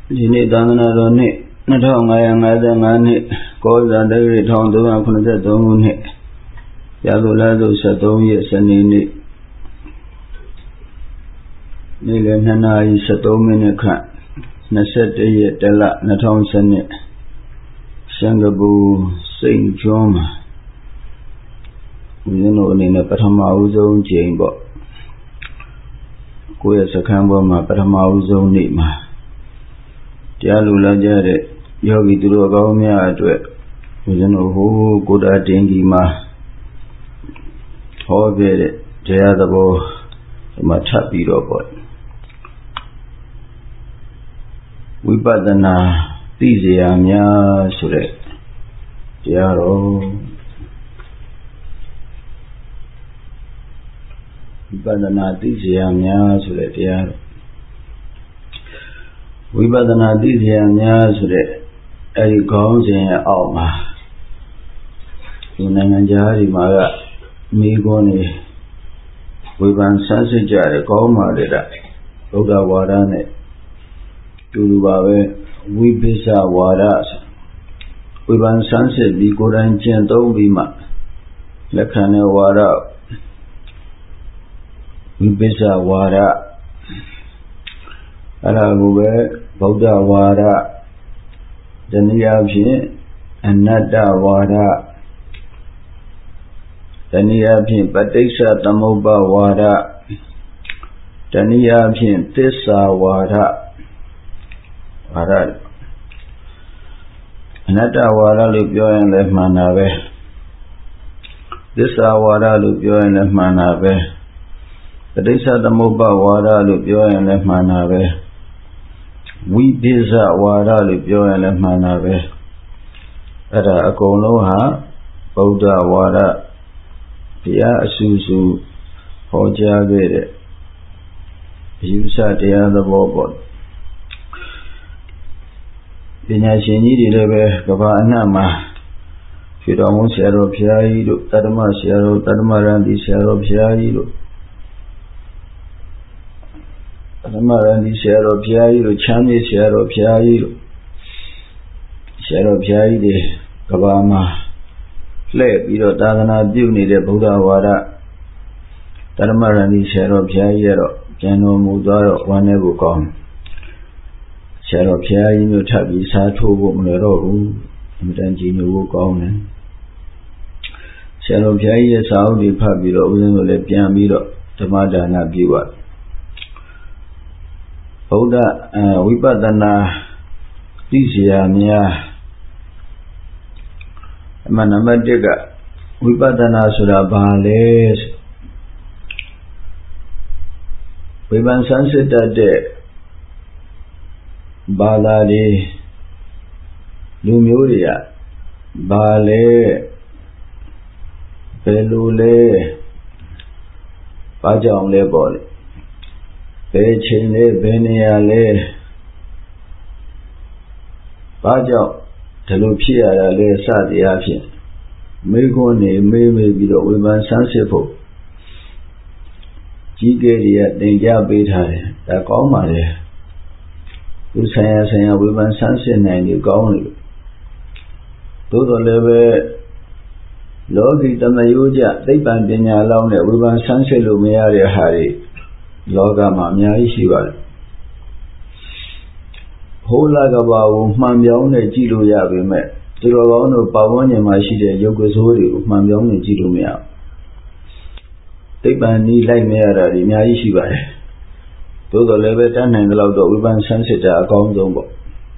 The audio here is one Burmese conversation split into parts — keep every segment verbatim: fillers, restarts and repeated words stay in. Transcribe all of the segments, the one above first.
ဒီနေ့သာသနာတော်နှစ်နှစ်ထောင်ငါးရာငါးဆယ်ငါးနှစ်ကောဇာတက္ကရာတစ်ထောင်သုံးရာခုနှစ်သုံးခုနှစ်ရာဇလသုဆယ်သုံးရက်စနေနေ့နေ့လယ်နှစ်နာရီဆယ်သုံးမိနစ်ခန့်နှစ်ဆယ့်တစ်ရက်တလနှစ်ထောင်ဆယ်နှစ်စင်ကာပူစိန့်ကျွန်းမှာဦးဇင်းတို့အနေနဲ့ပထမဦးဆုံးကြိမ်ပေါ့ကိုယ့်ရဲ့စခန်းပေါ်မှာပထမဦးဆုံးနေ့မှာတရားလူလာကြတဲ့ယောဂီသူတော်ကောင်းများအတွက်ဦးဇင်းတို့ဟိုကိုတာတင်ကြီးမှာဟောခဲ့တဲ့တရားသဘောဒီမှာထပ်ပြီးတော့ပေါ့ဝိပဿနာသိစရာများဆိုတဲ့တရားတော်ဝိပဿနာသိစရာများဆိုတဲ့တရားတော်ဝိပဿနာသိစရာများဆိုတဲ့အဲဒီခေါင်းစဉ်ရဲ့အောက်မှာဒီနိုင်ငံခြားဒီမှာကမိဂုံးနေဝိပန်ဆန်းစစ်ကြတယ်ကောင်းပါလေတာဗုဒ္ဓဝါဒနဲ့တူတူပါပဲဝိပစ္စဝါဒဝိပန်ဆန်းစစ်ပြီးကိုယ်တိုင်ကျင့်သုံးပြီးမှလက်ခံတဲ့ဝါဒဝိပစ္စဝါဒအဲ့ဒါကိုပဲဗုဒ္ဓဝါဒတနည်းအားဖြင့်အနတ္တဝါဒတနည်းအားဖြင့်ပဋိစ္စသမုပ္ပါဝါဒတနည်းအားဖြင့်သစ္စာဝါဒဝါဒအနတ္တဝါဒလို့ပြောရင်လည်းမှန်တာပဲသစ္စာဝါဒလို့ပြောရင်လည်းမှန်တာပဲပဋိစ္စသမုပ္ပါဝါဒလို့ပြောရင်လည်းမှန်တာပဲဝိပစ္စဝါဒလို့ပြောရင်လည်းမှန်တာပဲအဲ့ဒါအကုန်လုံးဟာဗုဒ္ဓဝါဒဘုရားအဆူဆူဟောကြားခဲ့တဲ့အယူဆတရားသဘောပေါ့ပညာရှင်ကြီးတွေလည်းပဲကမ္ဘာအနှံ့မှာဖြေတော်မူဆရာတော်ဘုရားကြီးတို့တတ္တမဆရာတော်တတ္တမရန်ဒီဆရာတော်ဘုရားကြီးတို့ပထမရန်ဒီဆရာတော်ဘုရားကြီးတို့ချမ်းမြေဆရာတော်ဘုရားကြီးတို့ဆရာတော်ဘုရားကြီးတွေကဘာမှာလှည့်ပြီးတော့သာသနာပြုနေတဲ့ဗုဒ္ဓဝါဒဓမ္မရန်ဒီဆရာတော်ဘုရားကြီးကတော့ပြန်တော်မူသွားတော့ဝမ်းနည်းဖို့ကောင်းဆရာတော်ဘုရားကြီးမျိုးထပ်ပြီးစားထိုးဖို့မလွယ်တော့ဘူးအမှန်တန်ကြီးညိုဖို့ကောင်းတယ်ဆရာတော်ဘုရားကြီးရဲ့စာအုပ်တွေဖတ်ပြီးတော့ဦးဇင်းတို့လည်းပြန်ပြီးတော့ဓမ္မဒါနပြုပါဗုဒ္ဓဝိပဿနာသိစရာများအမှန်နံပါတ်တစ်ကဝိပဿနာဆိုတာဘာလဲဝိပဿနာဆန်းစစ်တတ်တဲ့ဘာသာတွေလူမျိုးတွေကဘာလဲဘယ်လိုလဲဘာကြောင့်လဲပေါ့လေဘယ်ချိန်လဲဘယ်နေရာလဲဘာကြောင့်ဒီလိုဖြစ်ရတာလဲစသည်အဖြစ်မေးခွန်းနေမေးမေးပြီးတော့ဝိပဿနာဆန်းစစ်ဖို့ကြီးကဲတွေကတင်ကြပေးထားတယ်ဒါကောင်းပါလေသူဆိုင်ရာဆိုင်ရာဝိပဿနာဆန်းစစ်နိုင်ပြီကောင်းတယ်သို့တော်လည်းပဲလောကီတမယိုးကြသိပ္ပံပညာလောက်နဲ့ဝိပဿနာဆန်းစစ်လို့မရတဲ့ဟာတွေလောကမှာအများကြီးရှိပါတယ်ဟိုးလာကဘာကိုမှန်ပြောင်းနဲ့ကြည့်လို့ရပေမဲ့သူတော်ကောင်းတို့ပတ်ဝန်းကျင်မှာရှိတဲ့ရုပ်ကစိုးတွေကိုမှန်ပြောင်းနဲ့ကြည့်လို့မရဘူးသိပ္ပံနည်းလိုက်မရတာတွေအများကြီးရှိပါတယ်သို့တော်လည်းပဲတတ်နိုင်တဲ့လောက်တော့ဝိပဿနာဆန်းစစ်တာအကောင်းဆုံးပေါ့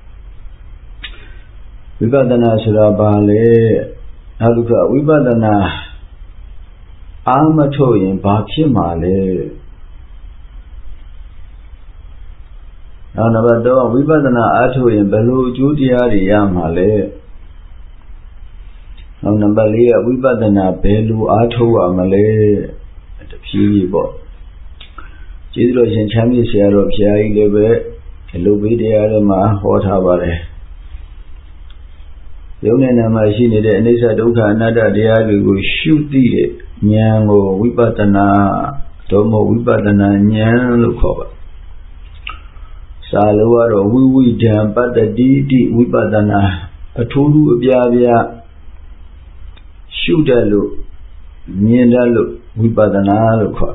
ဝိပဿနာဆိုတာဘာလဲနောက်တစ်ခါဝိပဿနာအာမထုတ်ရင်ဘာဖြစ်မှာလဲနောက်နံပါတ်သုံးဝိပဿနာအားထုတ်ရင်ဘယ်လိုအကျိုးတရားတွေရမှာလဲနောက်နံပါတ်လေးကဝိပဿနာဘယ်လိုအားထုတ်ရမလဲတဖြည်းဖြည်းပေါ့ကျေးဇူးတော်ရှင်ချမ်းမြေဆရာတော်ဘုရားကြီးလည်းပဲအလုပ်ပေးတရားတွေမှာဟောထားပါတယ်ရုပ်နဲ့နာမရှိနေတဲ့အနိစ္စဒုက္ခအနတ္တတရားတွေကိုရှုသိတဲ့ဉာဏ်ကိုဝိပဿနာ သို့မဟုတ်ဝိပဿနာဉာဏ်လို့ခေါ်ပါစစာလို့ကတော့ဝိဝိဒံပတ္တိတိဝိပဿနာအထူးထူးအပြားပြားရှုတတ်လို့မြင်တတ်လို့ဝိပဿနာလို့ခေါ်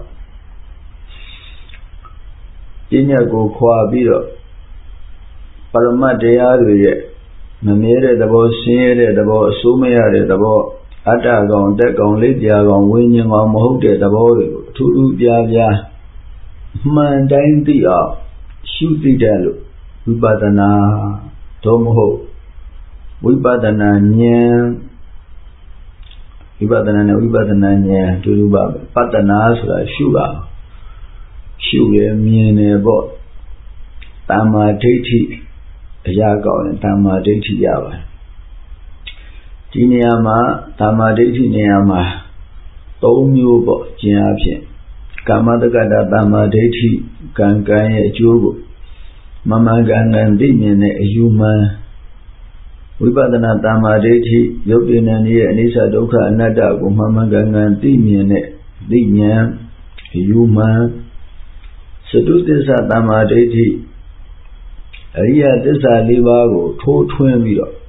ပညာကိုခွာပြီးတော့ပရမတ်တရားတွေရဲ့မမြဲတဲ့သဘောဆင်းရဲတဲ့သဘောအစိုးမရတဲ့သဘောအတ္တကောင်တက်ကောင်လိပ်ပြာကောင်ဝိညာဉ်ကောင်မဟုတ်တဲ့သဘောတွေကိုအထူးထူးပြားပြားမှန်တိုင်းသိအောင်ရှုသိတယ်လို့ဝိပဿနာတော့မဟုတ်ဝိပဿနာဉာဏ်ဝိပဿနာနဲ့ဝိပဿနာဉာဏ်တူတူပါပဲပတ္တနာဆိုတာရှုတာရှုရမြင်တယ်ပေါ့တမ္မာဒိဋ္ဌိအရာကောင်းတယ်တမ္မာဒိဋ္ဌိရပါတယ်ဒီနေရာမှာတမ္မာဒိဋ္ဌိနေရာမှာသုံးမျိုးပေါ့ကျင်အဖြစ်ကာမတက္ကတာတမ္မာဒိဋ္ဌိကံကံရဲ့အကျိုးကိုမမှန်ကန်ကန်သိမြင်တဲ့အယူမှန်ဝိပဿနာတမ္မာဒိဋ္ဌိရုပ်တည်နေရဲ့အနိစ္စဒုက္ခအနတ္တကိုမှန်မှန်ကန်ကန်သိမြင်တဲ့သိဉာဏ်အယူမှန်စတုသစ္စာတမ္မာဒိဋ္ဌိအရိယသစ္စာလေးပါးကိုထိုးထွင်းပြီးတော့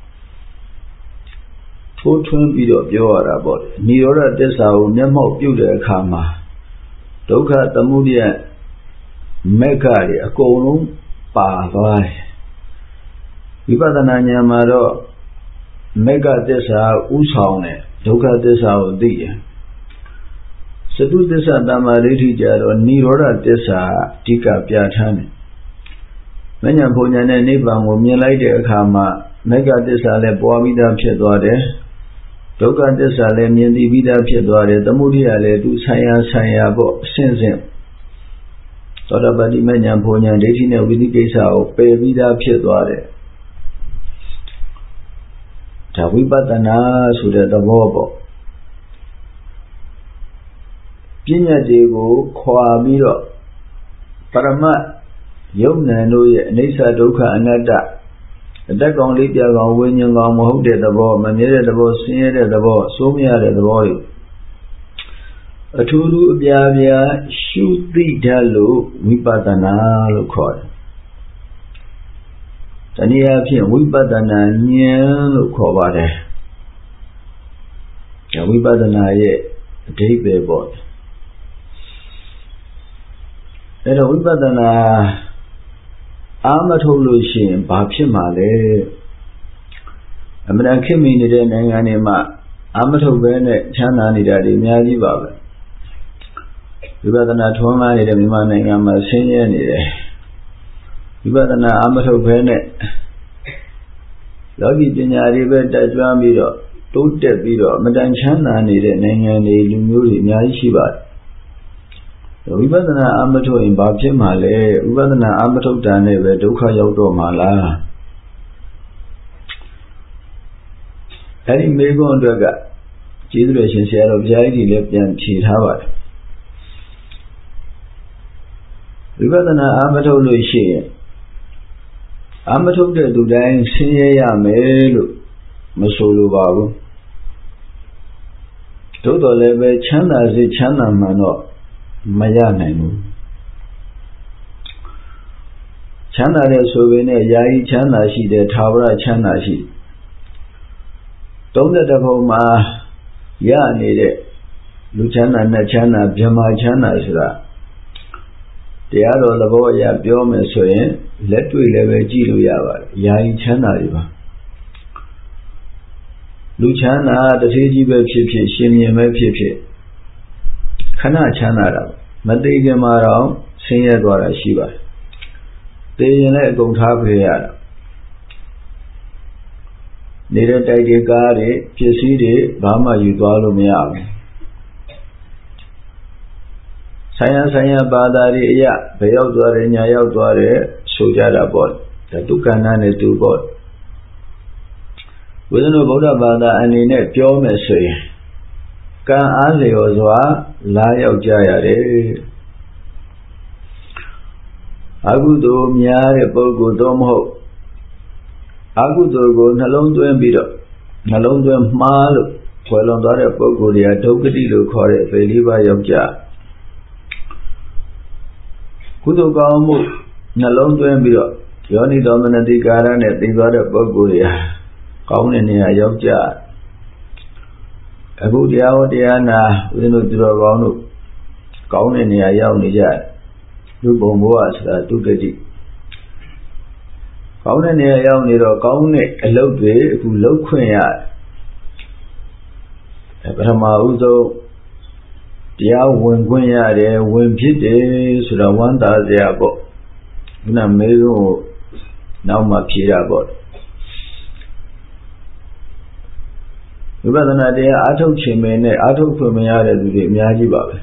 ထိုးထွင်းပြီးတော့ပြောရတာပေါ့နိရောဓသစ္စာကိုမျက်မှောက်ပြုတဲ့အခါမှာဒုက္ခသမုဒယမေဃတွေအကုန်လုံးပါသွားတယ်ဝိပဿနာဉာဏ်မှာတော့မေဃသစ္စာဥဆောင်တယ်ဒုက္ခသစ္စာကိုသိတယ်စတုသစ္စာတမ္မာဒိဋ္ဌိကြတော့နိရောဓသစ္စာအဓိကပြဋ္ဌာန်းတယ်မဉ္ဇဉ်ဘုံဉာဏ်နဲ့နိဗ္ဗာန်ကိုမြင်လိုက်တဲ့အခါမှာမေဃသစ္စာလည်းပွားပြီးသားဖြစ်သွားတယ်ဒုက္ခသစ္စာလည်းမြင်သိပြီးသားဖြစ်သွားတယ်သမုဒယလည်းသူဆိုင်ရာဆိုင်ရာပေါ့အစဉ်စဉ်သောတာပတိမဉ္ဇဉ်ဘုံဉာဏ်ဒိဋ္ဌိနဲ့ဝိသိကိစ္စကိုပယ်ပြီးသားဖြစ်သွားတယ်ဒါဝိပဿနာဆိုတဲ့သဘောပေါ့ပညာတွေကိုခွာပြီးတော့ပရမတ်ယုံဉာဏ်တို့ရဲ့အနိစ္စဒုက္ခအနတ္တအတ္တကောင်လေးပြကောင်ဝိညာဉ်ကောင်မဟုတ်တဲ့သဘောမမြဲတဲ့သဘောဆင်းရဲတဲ့သဘောအစိုးမရတဲ့သဘောတွေအထူးထူးအပြားပြားရှုသိတတ်လို့ဝိပဿနာလို့ခေါ်တယ်တနည်းအားဖြင့်ဝိပဿနာဉာဏ်လို့ခေါ်ပါတယ်ဝိပဿနာရဲ့အဓိပ္ပာယ်ပေါ့အဲ့တော့ဝိပဿနာအာမထုတ်လို့ရှိရင်ဘာဖြစ်မှာလဲအမှန်တခင်မီနေတဲ့နိုင်ငံတွေမှာအာမထုတ်ပဲနဲ့ချမ်းသာနေတာတွေအများကြီးပါပဲဝိပဿနာထွန်းကားနေတဲ့မြန်မာနိုင်ငံမှာဆင်းရဲနေတယ်ဝိပဿနာအာမထုတ်ပဲနဲ့လောကီပညာတွေပဲတက်ကြွပြီးတော့တိုးတက်ပြီးတော့အမှန်တန်ချမ်းသာနေတဲ့နိုင်ငံတွေလူမျိုးတွေအများကြီးရှိပါတယ်ဝိပဿနာအာမထုတ်ရင်ဘာဖြစ်မှာလဲဝိပဿနာအာမထုတ်တာနဲ့ပဲဒုက္ခရောက်တော့မှာလားအဲဒီမေခွန်းအတွက်ကကျေးဇူးတော်ရှင်ဆရာတော်ဘုရားကြီးလည်းပြန်ဖြေထားပါတယ်ဝိပဿနာအာမထုတ်လို့ရှိရင်အာမထုတ်တဲ့သူတိုင်းဆင်းရဲရမယ်လို့မဆိုလိုပါဘူးသို့တော်လည်းပဲချမ်းသာစေချမ်းသာမှန်တော့မရနိုင်ဘူးချမ်းသာတဲ့ဆိုပေမဲ့ယာယီချမ်းသာရှိတယ်ထာဝရချမ်းသာရှိသုံးတဲ့တဘုံမှာရနေတဲ့လူချမ်းသာနဲ့ချမ်းသာဗြဟ္မာချမ်းသာဆိုတာတရားတော်သဘောအရပြောမယ်ဆိုရင်လက်တွေ့လည်းပဲကြည့်လို့ရပါတယ်ယာယီချမ်းသာတွေပါလူချမ်းသာတစ်သေးကြီးပဲဖြစ်ဖြစ်ရှင်မြင်ပဲဖြစ်ဖြစ်ခဏချမ်းသာတာမသိခင်မှာတော့ဆင်းရဲသွားတာရှိပါတယ်သိရင်လည်းအကုန်ထားပြရတာနေတဲ့တိုက်တွေကားတွေပစ္စည်းတွေဘာမှယူသွားလို့မရဘူးဆိုင်ရာဆိုင်ရာဘာသာတွေအရာဘယ်ရောက်သွားတယ်ညာရောက်သွားတယ်ဆိုကြတာပေါ့ဒါဒုက္ခနာနဲ့တူပေါ့ဝိသနုဗုဒ္ဓဘာသာအနေနဲ့ပြောမယ်ဆိုရင်ကံအားလျော်စွာလာရောက်ကြရတယ်အကုသိုလ်များတဲ့ပုဂ္ဂိုလ်တော့မဟုတ်အကုသိုလ်ကိုနှလုံးသွင်းပြီးတော့နှလုံးသွင်းမှားလို့ခွဲလွန်သွားတဲ့ပုဂ္ဂိုလ်တွေကဒုက္ခတိလို့ခေါ်တဲ့ဗေလိပါရောက်ကြကုသိုလ်ကောင်းမှုနှလုံးသွင်းပြီးတော့ယောနိသောမနတိကာရနဲ့သိသွားတဲ့ပုဂ္ဂိုလ်တွေဟာကောင်းတဲ့နေရာရောက်ကြအခုတရားဟောတရားနာဦးဇင်းတို့သူတော်ကောင်းတို့ကောင်းတဲ့နေရာရောက်နေကြလူပုံဘဝဆိုတာဒုက္ခတိကောင်းတဲ့နေရာရောက်နေတော့ကောင်းတဲ့အလုပ်တွေအခုလုပ်ခွင့်ရတယ်ပထမဦးဆုံးတရားဝင်ခွင့်ရတယ်ဝင်ဖြစ်တယ်ဆိုတော့ဝမ်းသာစရာပေါ့ခုနမေးလို့နောက်မှဖြေတာပေါ့ဝိပဿနာတရားအားထုတ်ခြင်းပဲနဲ့အားထုတ်ခွင့်မရတဲ့လူတွေအများကြီးပါပဲ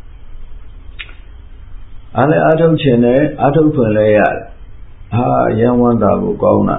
အားလည်းအားထုတ်ခြင်းနဲ့အားထုတ်ခွင့်လည်းရတယ်ဟာရန်ဝမ်းသာကိုကောင်းတာ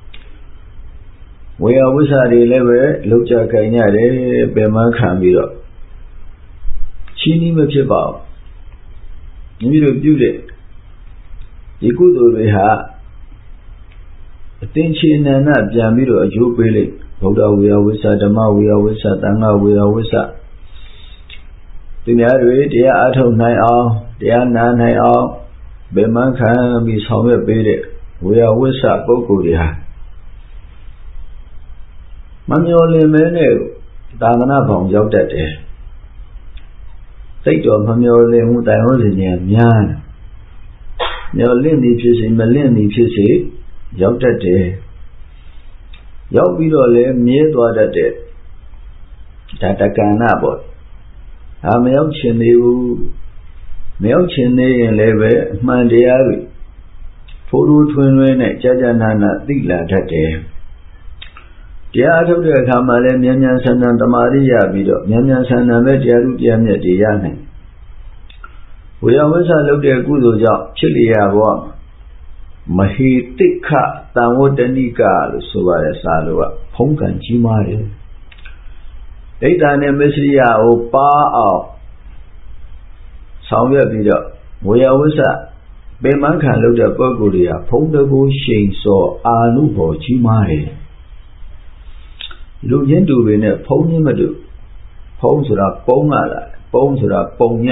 ဝေယဝိသတွေလည်းပဲလောက်ကြခိုင်ရတယ်ပင်မခံပြီးတော့ချင်းကြီးမဖြစ်ပါဘူးမိမိတို့ပြုတဲ့ဒီကုသိုလ်တွေဟာအသင်္ချေနန္ဒပြန်ပြီးတော့အကျိုးပေးလိမ့်ဗုဒ္ဓဝေယဝိသဓမ္မဝေယဝိသသံဃဝေယဝိသဒီများတွေတရားအားထုတ်နိုင်အောင်တရားနာနိုင်အောင်ဗေမန်းခံပြီးဆောင်ရွက်ပေးတဲ့ဝေယဝိသပုဂ္ဂိုလ်တွေဟာမမျော်လင့်မဲနဲ့သာသနာ့ဘောင်ရောက်တတ်တယ်စိတ်တော်မမျော်လင့်မှုတိုင်ဟောစဉ်တွေများမျော်လင့်သည်ဖြစ်စေမလင့်သည်ဖြစ်စေရောက်တတ်တယ်ရောက်ပြီးတော့လည်းမြဲသွားတတ်တဲ့ဒါတက္ကဏပေါ့ဒါမရောက်ချင်သေးဘူးမရောက်ချင်သေးရင်လည်းပဲအမှန်တရားတွေထိုးထိုးထွင်းထွင်းနဲ့ကြာကြာနာနာသိလာတတ်တယ်တရားထုတ်တဲ့အခါမှာလည်းမြန်မြန်ဆန်ဆန်တမာရိရပြီးတော့မြန်မြန်ဆန်ဆန်ပဲတရားဥတရားမြတ်တွေရနိုင်ဝေယဝိသလုပ်တဲ့ကုသိုလ်ကြောင့်ဖြစ်လျာဘောမဟိတိခတံဝတ္တနိကလို့ဆိုပါတယ်စာလို့ကဖုံးကံကြီးမားတယ်ဒိဋ္ဌာနဲ့မစ္စရိယကိုပါအောင်ဆောင်ရွက်ပြီးတော့ဝေယဝိသပင်မခံလုပ်တဲ့ပုဂ္ဂိုလ်တွေကဖုံးတကူရှိန်စောအာနုဘောကြီးမားတယ်လူချင်းတူတွေနဲ့ဖုံးချင်းမတူဖုံးဆိုတာပုံးရတာပုံးဆိုတာပုံည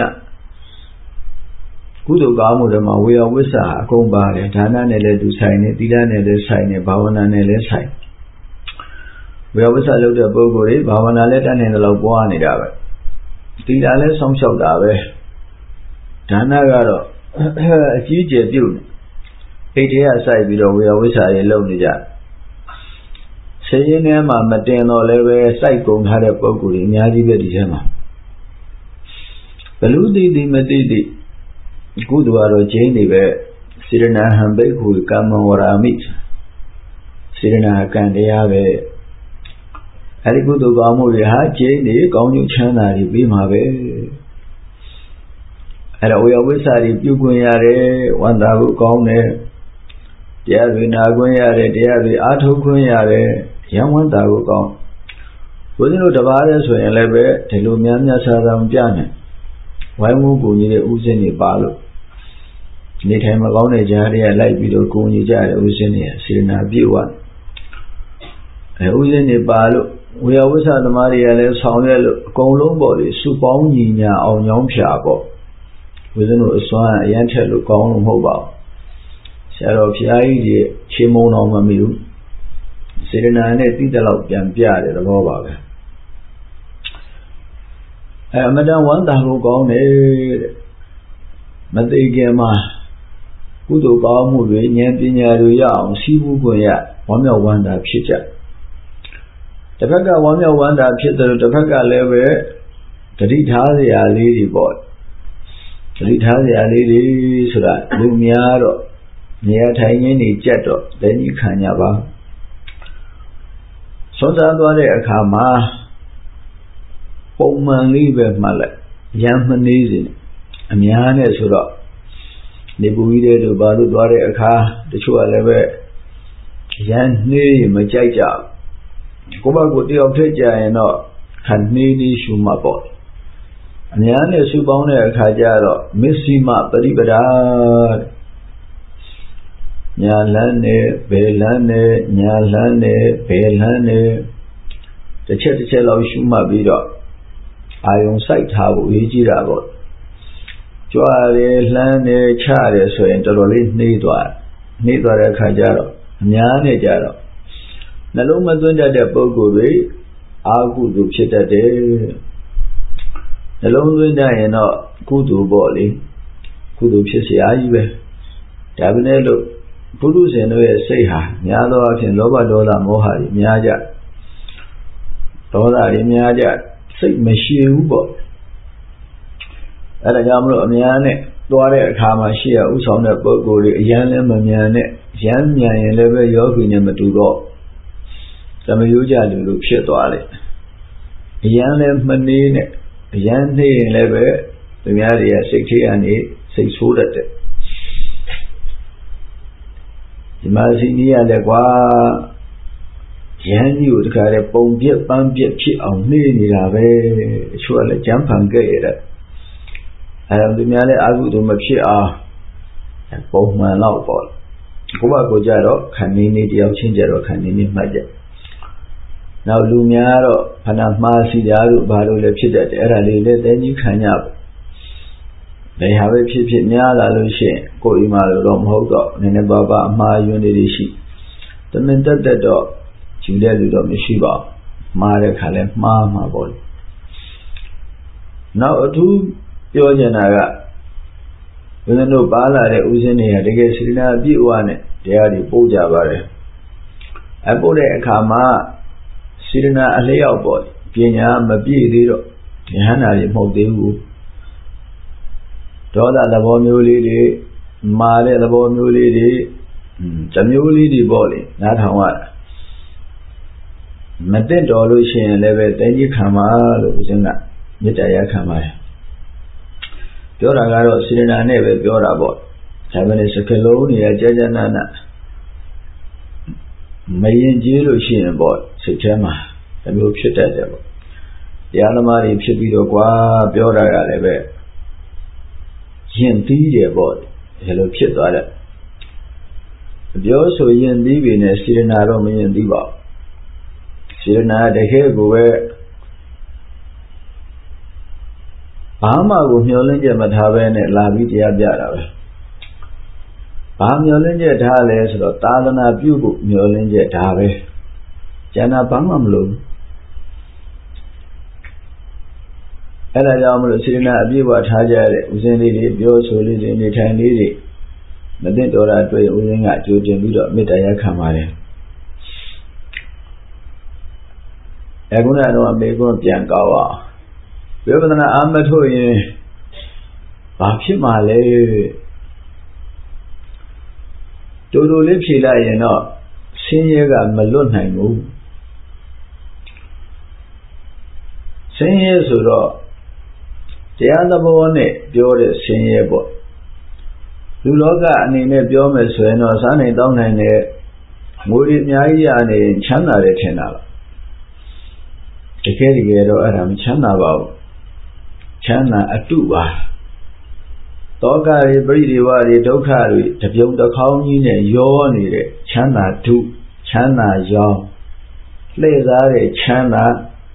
ကုသိုလ်ကောင်းမှုတွေမှာဝေယဝိသအကုန်ပါတယ်ဒါနနဲ့လည်းသူဆိုင်နေသီလနဲ့လည်းဆိုင်နေဘာဝနာနဲ့လည်းဆိုင်ဝေယဝိသလုပ်တဲ့ပုဂ္ဂိုလ်တွေဘာဝနာလည်းတတ်နိုင်တယ်လို့ပွားနေတာပဲသီလလည်းစောင့်ရှောက်တာပဲဒါနကတော့အကြီးကျယ်ပြုတ်အိတ်ထဲကစိုက်ပြီးတော့ဝေယဝိသတွေလုပ်နေကြဆင်းရဲထဲမှာမတင်တော့လည်းပဲစိုက်ကုန်ထားတဲ့ပုဂ္ဂိုလ်တွေအများကြီးပဲဒီထဲမှာဘလူတိတိမတိတိကုသိုလ်ကတော့ကျင်းနေပဲစေရနာဟံဘိက္ခုကမ္မဝရာမိစေရနာကံတရားပဲအဲဒီကုသိုလ်ကောင်းမှုတွေဟာကျင်းနေကောင်းကျိုးချမ်းသာတွေပြီးမှာပဲအဲ့ဒါဝေယဝိသတွေပြုခွင့်ရတယ်ဝန္တာဖို့ကောင်းတယ်တရားတွေနာခွင့်ရတယ်တရားတွေအားထုတ်ခွင့်ရတယ်ရံဝန္တာဖို့ကောင်းဘုရားတို့တပါးလဲဆိုရင်လည်းပဲဒီလိုများများဆရာတော်ပြနေဝိုင်းဝန်းကူညီတဲ့ဥစဉ်တွေပါလို့နေထိုင်မကောင်းတဲ့ကြားတွေကလိုက်ပြီးတော့ကူညီကြတဲ့ဥစဉ်တွေစေနာပြည့်ဝအဲဥစဉ်တွေပါလို့ဝေယဝိသသမားတွေကလည်းဆောင်ရွက်လို့အကုန်လုံးပေါ့လေစုပေါင်းညီညာအောင်ညောင်းဖြာပေါ့ဝိဇ္ဇနုအစွမ်းအရန်ထက်လို့ကောင်းလို့မဟုတ်ပါဘူးဆရာတော်ဘုရားကြီးတွေချေမုံတော်မမီဘူးစေရနာနဲ့တိတလောက်ပြန်ပြတယ်သဘောပါပဲအဲအမတန်ဝမ်းသာဖို့ကောင်းတယ်တဲ့မသိခင်မှာကုသိုလ်ကောင်းမှုတွေဉာဏ်ပညာတွေရအောင်စီးပူးခွင့်ရဝမ်းမြောက်ဝမ်းသာဖြစ်ကြတစ်ဖက်ကဝမ်းမြောက်ဝမ်းသာဖြစ်တယ်လို့တစ်ဖက်ကလည်းပဲတတိထားစရာလေးတွေပေါ့တတိထားစရာလေးတွေဆိုတာလူများတော့နေရာထိုင်ရင်းနေကြက်တော့လက်ကြီးခံကြပါဆွမ်းစားသွားတဲ့အခါမှာပုံမှန်လေးပဲမှတ်လိုက်ရမ်းမနေစေနဲ့အများနဲ့ဆိုတော့နေပူကြီးတဲ့တို့ဘာလို့သွားတဲ့အခါတချို့ကလည်းပဲရမ်းနှေးမကြိုက်ကြဘူးကိုယ့်ဘက်ကိုတယောက်ထက်ကြရင်တော့ခဏနှေးနှေးရှုမှပေါ့အများနဲ့စုပေါင်းတဲ့အခါကျတော့မစ္စည်းမပရိပဒါညာလန်းနဲ့ဘယ်လန်းနဲ့ညာလန်းနဲ့ဘယ်လန်းနဲ့တစ်ချက်တစ်ချက်လောက်ရှုမှတ်ပြီးတော့အာယုံစိုက်ထားဖို့အရေးကြီးတာပေါ့ကြွားတယ်လှမ်းတယ်ချတယ်ဆိုရင်တော်တော်လေးနှေးသွားနှေးသွားတဲ့အခါကျတော့အများနဲ့ကြတော့နှလုံးမသွင်းတတ်တဲ့ပုဂ္ဂိုလ်တွေအာဟုတုဖြစ်တတ်တယ်နှလုံးသွင်းတတ်ရင်တော့ကုသိုလ်ပေါ့လေကုသိုလ်ဖြစ်เสียကြီးပဲဒါပဲနဲ့လို့ပုရုဇဉ်တို့ရဲ့စိတ်ဟာများသောအားဖြင့်လောဘဒေါသမောဟတွေများကြဒေါသတွေများကြစိတ်မရှိဘူးပေါ့အဲဒါကြောင့်မလို့အများနဲ့သွားတဲ့အခါမှာရှိရဥဆောင်တဲ့ပုဂ္ဂိုလ်တွေအရန်လည်းမမြန်နဲ့ရမ်းမြန်ရင်လည်းပဲယောဂီနဲ့မတူတော့သမယိုးကြလူလိုဖြစ်သွားတယ်အရန်လည်းမနေနဲ့အရန်နေရင်လည်းပဲသူများတွေကစိတ်ထဲကနေစိတ်ဆိုးတတ်တယ်ဒီမှာစီနီးရလည်းကွာရမ်းကြီးကိုတခါတည်းပုံပြက်ပန်းပြက်ဖြစ်အောင်နှေးနေတာပဲအချို့ကလည်းကြမ်းဖန်ခဲ့ရတဲ့အဲဒါသူများလည်းအာဟုတုမဖြစ်အောင်ပုံမှန်တော့ပေါ့ကိုယ့်ဘာကိုကြတော့ခဏနေနေတယောက်ချင်းကြတော့ခဏနေနေမှတ်ကြနောက်လူများတော့ဖဏမှားစီတာတို့ဘာလို့လဲဖြစ်တတ်တယ်အဲ့ဒါလေးလည်းတင်းကြီးခံကြပါဘယ်ဟာပဲဖြစ်ဖြစ်များလာလို့ရှိရင်ကိုယ်အိမ်မှာတော့မဟုတ်တော့နည်းနည်းပါးပါးအမှားယွင်းတွေရှိတမင်တက်တက်တော့ကျူတဲ့လူတော့မရှိပါဘူးမှားတဲ့ခါလဲမှားမှာပေါ့နောက်အထူးပြောချင်တာကဘုရားတို့ပါလာတဲ့ဥစဉ်တွေကတကယ်စေတနာအပြည့်အဝနဲ့တရားတွေပို့ကြပါတယ်အပို့တဲ့အခါမှာစေတနာအလျောက်ပေါ့ပညာမပြည့်သေးတော့ဉာဏ်နာတွေမဟုတ်သေးဘူးဒေါသသဘောမျိုးလေးတွေမာတဲ့သဘောမျိုးလေးတွေဇမျိုးလေးတွေပေါ့လေနားထောင်ရတာမတက်တော်လို့ရှိရင်လည်းပဲတင်းကြီးခံပါလို့ဦးဇင်းကမေတ္တာရခံပါတယ်ပြောတာကတော့စေတနာနဲ့ပဲပြောတာပေါ့ဒါပဲလေစကလုံးတွေကကြာကြာနာနာမရင်ကျေးလို့ရှိရင်ပေါ့စိတ်ထဲမှာဒီလိုဖြစ်တတ်တယ်ပေါ့တရားသမားတွေဖြစ်ပြီးတော့ကွာပြောတာကလည်းပဲရင်သီးတယ်ပေါ့ဒီလိုဖြစ်သွားတယ်ပြောဆိုရင်သီးပြီနဲ့စေတနာတော့မရင်သီးပါဘူးစေတနာတကယ်ကိုပဲဘာမှကိုမျှော်လင့်ချက်မထားဘဲနဲ့လာပြီးတရားပြတာပဲဘာမျှော်လင့်ချက်ထားလဲဆိုတော့သာသနာပြုဖို့မျှော်လင့်ချက်ဒါပဲကျန်တာဘာမှမလို့အဲ့ဒါကြောင့်မလို့စေတနာအပြည့်အဝထားကြတဲ့ဦးဇင်းလေးတွေပြောဆိုလေးတွေနေထိုင်လေးတွေမသိတော်တာတွေ့ဦးဇင်းကကြိုတင်ပြီးတော့မေတ္တာရခံပါတယ်အခုနကတော့မေကွန်းပြန်ကောက်အောင်ဝိပဿနာအာမထုတ်ရင်ဘာဖြစ်မှာလဲတူတူလေးဖြေလိုက်ရင်တော့ဆင်းရဲကမလွတ်နိုင်ဘူးဆင်းရဲဆိုတော့တရားသဘောနဲ့ပြောတဲ့ဆင်းရဲပေါ့လူလောကအနေနဲ့ပြောမယ်ဆိုရင်တော့စားနိုင်တောင်းနိုင်တဲ့ငွေတွေအများကြီးရနေချမ်းသာတယ်ထင်တာပါတကယ်တကယ်တော့အဲ့ဒါမချမ်းသာပါဘူးချမ်းသာအတုပါတောကတွေပရိဒီဝတွေဒုက္ခတွေတပြုံတစ်ခေါင်းကြီးနဲ့ရောနေတဲ့ချမ်းသာတုချမ်းသာရောင်လှည့်စားတဲ့ချမ်းသာ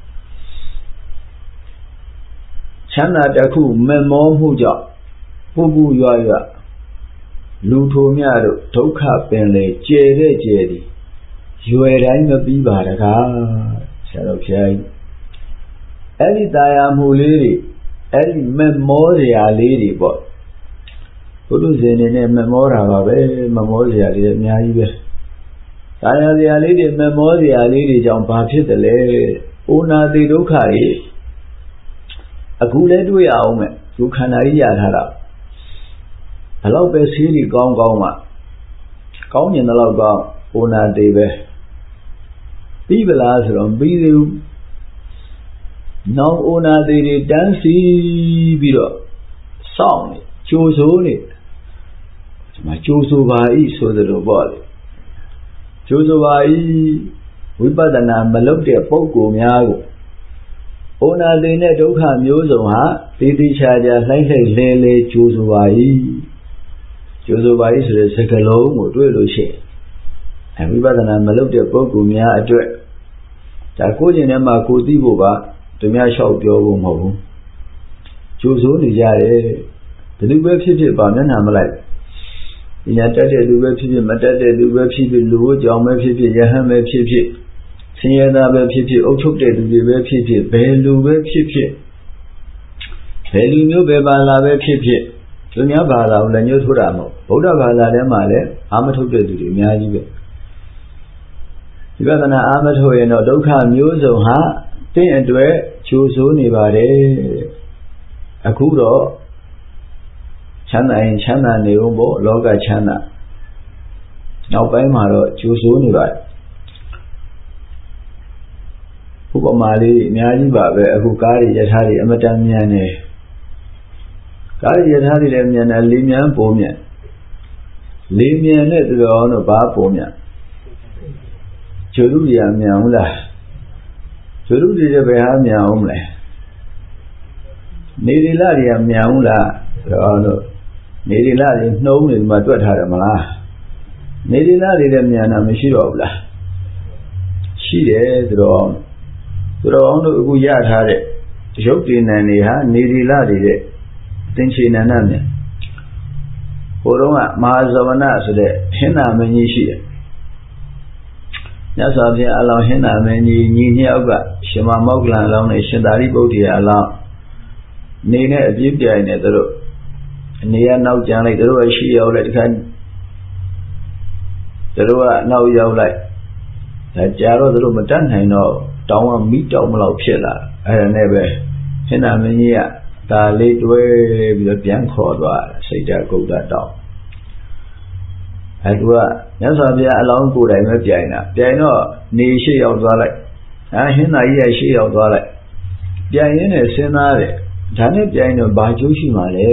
ချမ်းသာတစ်ခုမမောမှုကြောင့်ပူပူရွရွလူထိုမြတို့ဒုက္ခပင်လေကျဲတဲ့ကျဲသည်ရွယ်တိုင်းမပြီးပါတကားဆရာတော်ဘုရားကြီးအဲ့ဒီတရားမှုလေးတွေအဲ့ဒီမမောစရာလေးတွေပေါ့ဘုလူရှင်နေနဲ့မမောတာပါပဲမမောစရာလေးအများကြီးပဲတရားစရာလေးတွေမမောစရာလေးတွေကြောင့်ဘာဖြစ်တယ်လဲအိုနာတိဒုက္ခတွေအခုလည်းတွေ့ရအောင်မဲ့သူခန္ဓာကြီးရထားတာဘလောက်ပဲဆေးကြီးကောင်းကောင်းမှကောင်းမြင်တဲ့လောက်ကောင်းအိုနာတိပဲပြီးပလားဆိုတော့ပြီးသေးဘူးနောင်အိုနာတိတွေတန်းစီပြီးတော့စောင့်နေကြိုးစိုးနေဒီမှာကြိုးစိုးပါဤဆိုသလိုပေါ့လေကြိုးစိုးပါဤဝိပဿနာမလုပ်တဲ့ပုဂ္ဂိုလ်များကိုအိုနာတိနဲ့ဒုက္ခမျိုးစုံဟာတိတိချာချာလှိုက်လှိုက်လဲလဲကြိုးစိုးပါဤကြိုးစိုးပါဤဆိုတဲ့စကားလုံးကိုတွေ့လို့ရှိရင်အဝိပဿနာမလုပ်တဲ့ပုဂ္ဂိုလ်များအတွက်ဒါကိုယ်ကျင်ထဲမှာကိုသိဖို့ပါသူများလျှောက်ပြောဖို့မဟုတ်ဘူးကြိုးစိုးနေကြတယ်ဘယ်သူပဲဖြစ်ဖြစ်ပါမျက်နှာမလိုက်ပညာတတ်တဲ့လူပဲဖြစ်ဖြစ်မတတ်တဲ့လူပဲဖြစ်ဖြစ်လူ့ကြောင့်ပဲဖြစ်ဖြစ်ယဟန်ပဲဖြစ်ဖြစ်ဆင်းရဲသားပဲဖြစ်ဖြစ်အုပ်ချုပ်တဲ့လူတွေပဲဖြစ်ဖြစ်ဘယ်လူပဲဖြစ်ဖြစ်ဘယ်လူမျိုးပဲပါလာပဲဖြစ်ဖြစ်သူများဘာသာကိုလည်းညှို့ထိုးတာမဟုတ်ဗုဒ္ဓဘာသာထဲမှာလည်းအာမထုတ်တဲ့သူတွေအများကြီးပဲဒီပဒနာအာမထုတ်ရင်တော့ဒုက္ခမျိုးစုံဟာတင့်အတွက်ချိုးဆိုးနေပါတယ်အခုတော့ချမ်းသာရင်ချမ်းသာနေဦးပေါ့လောကချမ်းသာနောက်ပိုင်းမှာတော့ချိုးဆိုးနေပါတယ်ဥပမာလေးအများကြီးပါပဲအခုကားတွေယထာတွေအမတန်မြန်နေကားတွေယထာတွေလည်းမြန်တယ်လေးမြန်ပိုးမြန်လေးမြန်တဲ့သူတော်တို့ဘာပိုးမြန်ကျိုးလူတွေကမြန်ဘူးလားကျိုးလူတွေဘယ်ဟာမြန်အောင်မလဲနေရီလာတွေကမြန်ဘူးလားတော်တို့နေရီလာတွေနှုံးနေဒီမှာတွက်ထားတယ်မလားနေရီလာတွေလည်းမြန်တာမရှိတော့ဘူးလားရှိတယ်သူတော်သူတော်အောင်တို့အခုရထားတဲ့ရုပ်တည်နံတွေဟာနေရီလာတွေတဲ့သင်္ချေနန္ဒမြန်ဟိုတုန်းကမဟာဇဝနဆိုတဲ့ဟင်းနာမင်းကြီးရှိတယ်မြတ်စွာဘုရားအလောင်းဟင်းနာမင်းကြီးညီနှစ်ယောက်ကရှင်မမောက္ကလန်အလောင်းနဲ့ရှင်သာရိပုတ္တရာအလောင်းနေနဲ့အပြည့်ပြိုင်နေသူတို့အနေရနောက်ကျန်လိုက်သူတို့ကရှိရောက်လိုက်တခါသူတို့ကနောက်ရောက်လိုက်ဒါကြာတော့သူတို့မတတ်နိုင်တော့တောင်းကမိတောင်းမလို့ဖြစ်လာအဲ့ဒါနဲ့ပဲဟင်းနာမင်းကြီးကဒါလေးတွဲပြီးတော့ပြန်ခေါ်သွားစိတ်ဓာတ်ကုဋ္ဌတောင်းအဲသူကမြတ်စွာဘုရားအလောင်းကိုယ်တိုင်ပဲပြိုင်တာပြိုင်တော့နေရှိရောက်သွားလိုက်အဲဟင်းသာကြီးကရှိရောက်သွားလိုက်ပြိုင်ရင်းနဲ့စဉ်းစားတယ်ဒါနဲ့ပြိုင်တော့ဘာကျိုးရှိမှာလဲ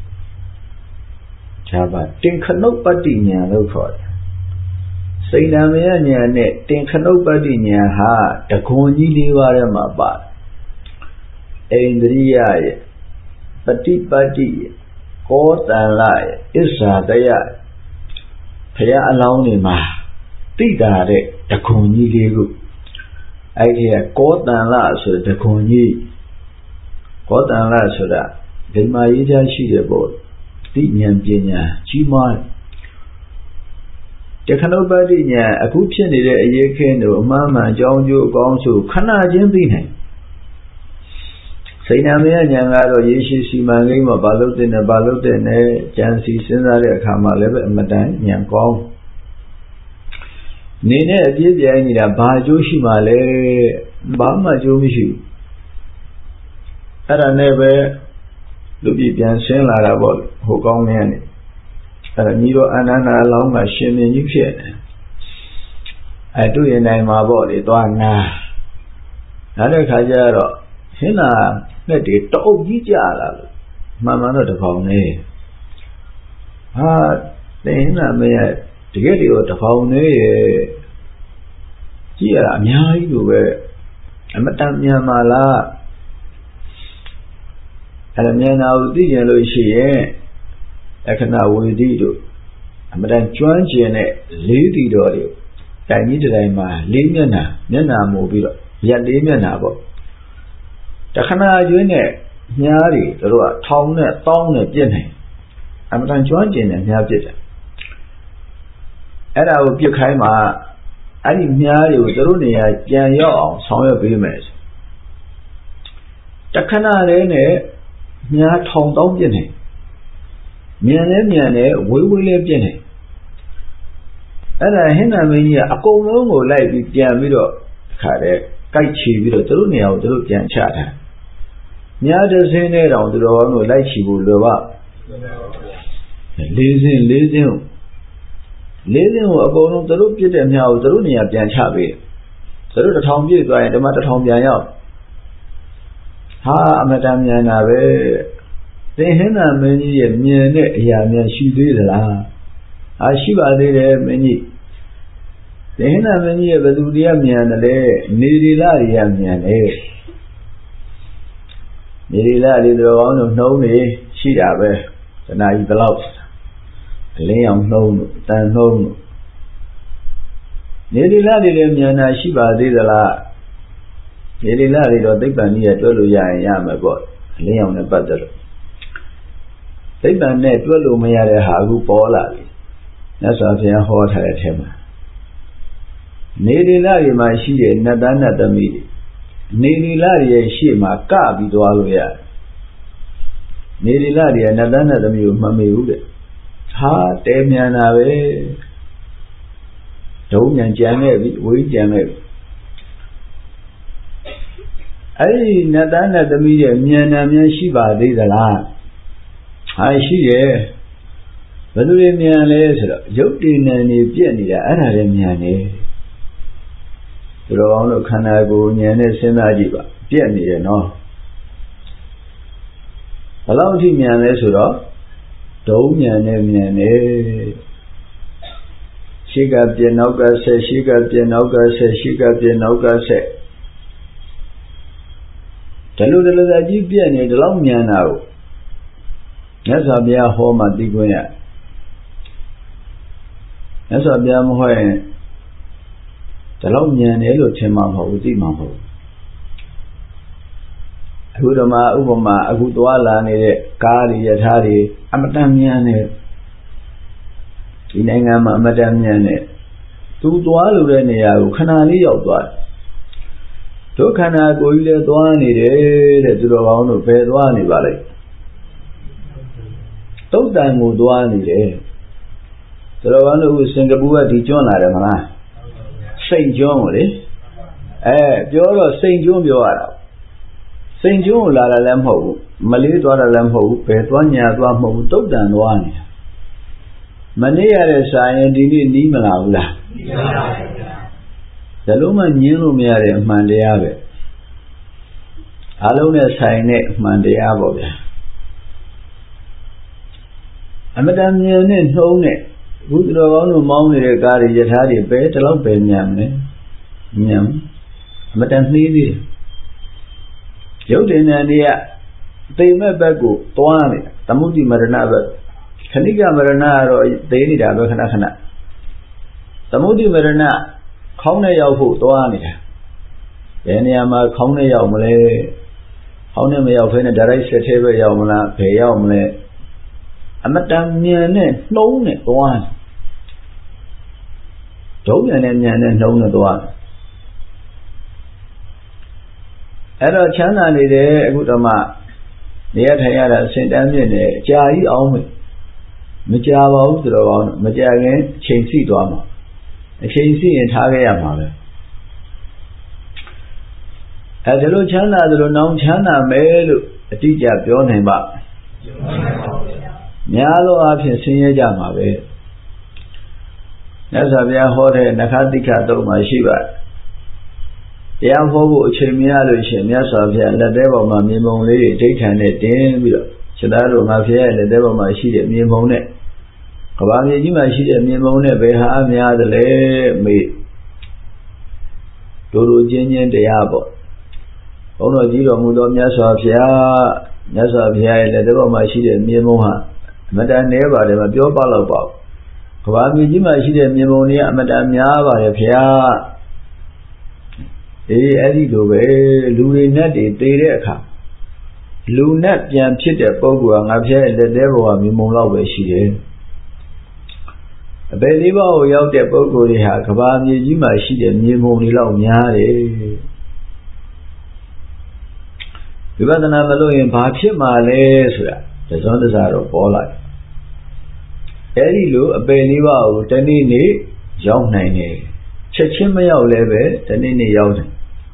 ဒါပါတင်ခနုပ္ပတ္တိဉာဏ်လို့ခေါ်တယ်စိတ်ဓာမယဉာဏ်နဲ့တင်ခနုပ္ပတ္တိဉာဏ်ဟာတခွန်ကြီးလေးပါးထဲမှာပါတယ်အိန္ဒြိယရဲ့ပฏิပတ်တိကောတန်လရဲ့အစ္ဆာတယဘုရားအလောင်းတွေမှာတိတာတဲ့တခွန်ကြီးလေးခုအဲ့ဒီကကောတန်လဆိုတဲ့တခွန်ကြီးကောတန်လဆိုတာဒီမှာရေးချရှိတယ်ပေါ့သိဉာဏ်ပညာကြီးမားတခဏုပ္ပတ္တိဉာဏ်အခုဖြစ်နေတဲ့အရေးခင်းတို့အမှန်မှန်အကြောင်းကျိုးအကောင်းဆိုခဏချင်းသိနိုင်စိတ်နာမယဉာဏ်ကတော့ရေရှိစီမံကိန်းမှာဘာလို့တဲ့နဲ့ဘာလို့တဲ့နဲ့ကြံစီစဉ်းစားတဲ့အခါမှာလည်းပဲအမတန်ဉာဏ်ကောင်းနေနဲ့အပြည့်ပြိုင်နေတာဘာအကျိုးရှိမှလဲဘာမှအကျိုးမရှိဘူးအဲ့ဒါနဲ့ပဲလူပြည်ပြန်ဆင်းလာတာပေါ့ဟိုကောင်းနေတယ်အဲ့ဒါညီတော်အနန္ဒာအလောင်းကရှင်မင်းကြီးဖြစ်နေအဲ့တွေ့ရင်တိုင်းမှာပေါ့လေသွားနာနားတဲ့ခါကျတော့ဟင်းနာနဲ့ဒီတအုပ်ကြီးကြလာလို့မှန်မှန်တော့တပေါင်းနေဟာတင်းနာမရဲ့တကယ်တည်းတော့တပေါင်းနေရဲ့ကြည့်ရတာအများကြီးလိုပဲအမတန်မြန်ပါလားအဲ့ဒါမြန်တာကိုသိကြလို့ရှိရင်အခဏဝေဒီတို့အမတန်ကျွမ်းကျင်တဲ့လေးတီတော်တွေတိုင်ကြီးတိုင်းမှာလေးမျက်နှာမျက်နှာမို့ပြီးတော့ရက်လေးမျက်နှာပေါ့တခဏကျွင်းနဲ့မြားတွေတို့ကထောင်နဲ့တောင်းနဲ့ပြစ်နေအမတန်ကျွမ်းကျင်တဲ့မြားပြစ်တယ်အဲ့ဒါကိုပြစ်ခိုင်းမှာအဲ့ဒီမြားတွေကိုတို့နေရာပြန်ရောက်အောင်ဆောင်ရွက်ပေးမယ်တခဏလေးနဲ့မြားထောင်တောင်းပြစ်နေမြန်လဲမြန်တယ်ဝေးဝေးလေးပြစ်နေအဲ့ဒါဟင်းနာမင်းကြီးကအကုန်လုံးကိုလိုက်ပြီးပြန်ပြီးတော့ခါတဲ့ကြိုက်ချီပြီးတော့တို့နေရာကိုတို့ပြန်ချတာမြားတစ်စင်းနဲ့တောင်တို့တော်တို့လိုက်ချီဖို့လွယ်ပါလေးစင်းလေးစင်းလေးစင်းကိုအကုန်လုံးတို့ပြစ်တဲ့မြားကိုတို့နေရာပြန်ချပေးတယ်တို့တစ်ထောင်ပြည့်သွားရင်ဒီမှာတစ်ထောင်ပြန်ရောက်ဟာအမတန်မြန်တာပဲသင်ဟင်းနာမင်းကြီးရဲ့မြင်တဲ့အရာများရှိသေးသလားဟာရှိပါသေးတယ်မင်းကြီးသင်ဟင်းနာမင်းကြီးရဲ့ဘယ်သူတရားမြန်တယ်လဲနေရီလာတွေကမြန်တယ်နေရီလာတွေတော်ကောင်းတို့နှုံးနေရှိတာပဲတနာကြီးဘလောက်အလင်းအောင်နှုံးတို့တန်နှုံးတို့နေရီလာတွေလည်းမြန်တာရှိပါသေးသလားနေရီလာတွေတော့သိပ္ပံကြီးရဲ့တွဲလို့ရရင်ရမယ်ပေါ့အလင်းအောင်နဲ့ပတ်သက်လို့သိပ္ပံနဲ့တွက်လို့မရတဲ့ဟာအခုပေါ်လာပြီမြတ်စွာဘုရားဟောထားတဲ့ထဲမှာနေဒီလတွေမှာရှိတဲ့နတ်သားနတ်သမီးတွေနေဒီလတွေရဲ့ရှေ့မှာကပြီးသွားလို့ရတယ်နေဒီလတွေကနတ်သားနတ်သမီးကိုမမေဘူးတဲ့ဟာတဲမြန်တာပဲဒုံမြန်ကြံခဲ့ပြီဝိကြံခဲ့ပြီအဲ့ဒီနတ်သားနတ်သမီးရဲ့မြန်နာမြန်ရှိပါသေးသလားဟာရှိရဲ့ဘယ်လိုလဲမြန်လဲဆိုတော့ရုပ်တည်နေနေပြက်နေတာအဲ့ဒါလည်းမြန်နေသူတော်ကောင်းတို့ခန္ဓာကိုယ်ဉာဏ်နဲ့စဉ်းစားကြည့်ပါပြက်နေတယ်နော်ဘယ်လောက်အထိမြန်လဲဆိုတော့ဒုံမြန်နဲ့မြန်နေရှိကပြက်နောက်ကဆက်ရှိကပြက်နောက်ကဆက်ရှိကပြက်နောက်ကဆက်ဒါလိုတလူသာကြီးပြက်နေဒီလောက်မြန်တာကိုမြတ်စွာဘုရားဟောမှသိခွင့်ရမြတ်စွာဘုရားမဟောရင်ဒီလောက်မြန်တယ်လို့ထင်မှာမဟုတ်ဘူးသိမှာမဟုတ်ဘူးအခုဓမ္မဥပမာအခုသွားလာနေတဲ့ကားတွေယထာတွေအမတန်မြန်တယ်ဒီနိုင်ငံမှာအမတန်မြန်တယ်သူသွားလို့တဲ့နေရာကိုခဏလေးရောက်သွားတယ်ဒုက္ခနာကိုကြီးလည်းသွားနေတယ်တဲ့သူတော်ကောင်းတို့ဘယ်သွားနေပါလဲတုတ်တန်ကိုသွားနေတယ်သူတော်ကောင်းတို့စင်ကာပူကဒီကျွန်းလာတယ်မလားစိန်ကျွန်းကိုလေအဲပြောတော့စိန်ကျွန်းပြောရတာစိန်ကျွန်းကိုလာတာလည်းမဟုတ်ဘူးမလေးသွားတာလည်းမဟုတ်ဘူးဘယ်သွားညာသွားမဟုတ်ဘူးတုတ်တန်သွားနေတာမနေ့ရတဲ့စာရင်ဒီနေ့နီးမလာဘူးလားနီးပါပါဗျာဒါလုံးမှညင်းလို့မရတဲ့အမှန်တရားပဲအလုံးနဲ့ဆိုင်တဲ့အမှန်တရားပေါ့ဗျာအမတန်မြန်နဲ့နှုံးနဲ့ဘုသူတော်ကောင်းတို့မောင်းနေတဲ့ကားတွေယထာတွေပဲဒီလောက်ပဲမြန်မလဲမြန်အမတန်နှီးသေးတယ်ရုပ်တင်တဲ့နေရာသိမဲ့ဘက်ကိုသွားနေသမုဒိမရဏဘက်ခဏိကမရဏကတော့သိနေတာပဲခဏခဏသမုဒိမရဏခေါင်းနဲ့ရောက်ဖို့သွားနေတာဘယ်နေရာမှာခေါင်းနဲ့ရောက်မလဲခေါင်းနဲ့မရောက်ဖ ೇನೆ ဒါရိုက်ဆက်သေးပဲရောက်မလားဘယ်ရောက်မလဲအမတန်မြန်နဲ့နှုံးနဲ့သွားဒုံမြန်နဲ့မြန်နဲ့နှုံးနဲ့သွားအဲ့တော့ချမ်းသာနေတယ်အခုဓမ္မနေရထိုင်ရတာအစဉ်တန်းမြင့်နေအကြာကြီးအောင်မကြာပါဘူးဆိုတော့မကြာခင်အချိန်စီသွားမှာအချိန်စီရင်ထားခဲ့ရမှာပဲအဲဒီလိုချမ်းသာသလိုနောင်ချမ်းသာမယ်လို့အတိအကျပြောနိုင်ပါများသောအားဖြင့်ဆင်းရဲကြမှာပဲမြတ်စွာဘုရားဟောတဲ့နခတိခတုံးမှာရှိပါတယ်တရားဟောဖို့အချိန်မရလို့ရှိရင်မြတ်စွာဘုရားလက်သေးပေါ်မှာမြေပုံလေးတွေဒိဋ္ဌံနဲ့တင်းပြီးတော့ခြေသားတို့ငါဖျားရဲ့လက်သေးပေါ်မှာရှိတဲ့မြေပုံနဲ့ကဘာမြေကြီးမှာရှိတဲ့မြေပုံနဲ့ဘယ်ဟာအများသလဲမေးတို့တို့ချင်းချင်းတရားပေါ့ဘုန်းတော်ကြီးတော်မူသောမြတ်စွာဘုရားမြတ်စွာဘုရားရဲ့လက်သေးပေါ်မှာရှိတဲ့မြေပုံဟာအမတန်နည်းပါတယ်မပြောပါတော့ပါဘူးကဘာမြေကြီးမှာရှိတဲ့မြေပုံတွေကအမတန်များပါတယ်ဘုရားအေးအဲ့ဒီလိုပဲလူတွေနဲ့တွေသေတဲ့အခါလူနဲ့ပြန်ဖြစ်တဲ့ပုဂ္ဂိုလ်ကငါဖျက်ရဲ့လက်သေးပေါ်ကမြေပုံလောက်ပဲရှိတယ်အပေလေးပါးကိုရောက်တဲ့ပုဂ္ဂိုလ်တွေဟာကဘာမြေကြီးမှာရှိတဲ့မြေပုံတွေလောက်များတယ်ဝိပဿနာမလို့ရင်ဘာဖြစ်မှာလဲဆိုတာတစွန်းတစားတော့ပေါ်လာတယ်အဲ့ဒီလိုအပေလေးပါးကိုတနေ့နေ့ရောက်နိုင်တယ်ချက်ချင်းမရောက်လည်းပဲတနေ့နေ့ရောက်တယ်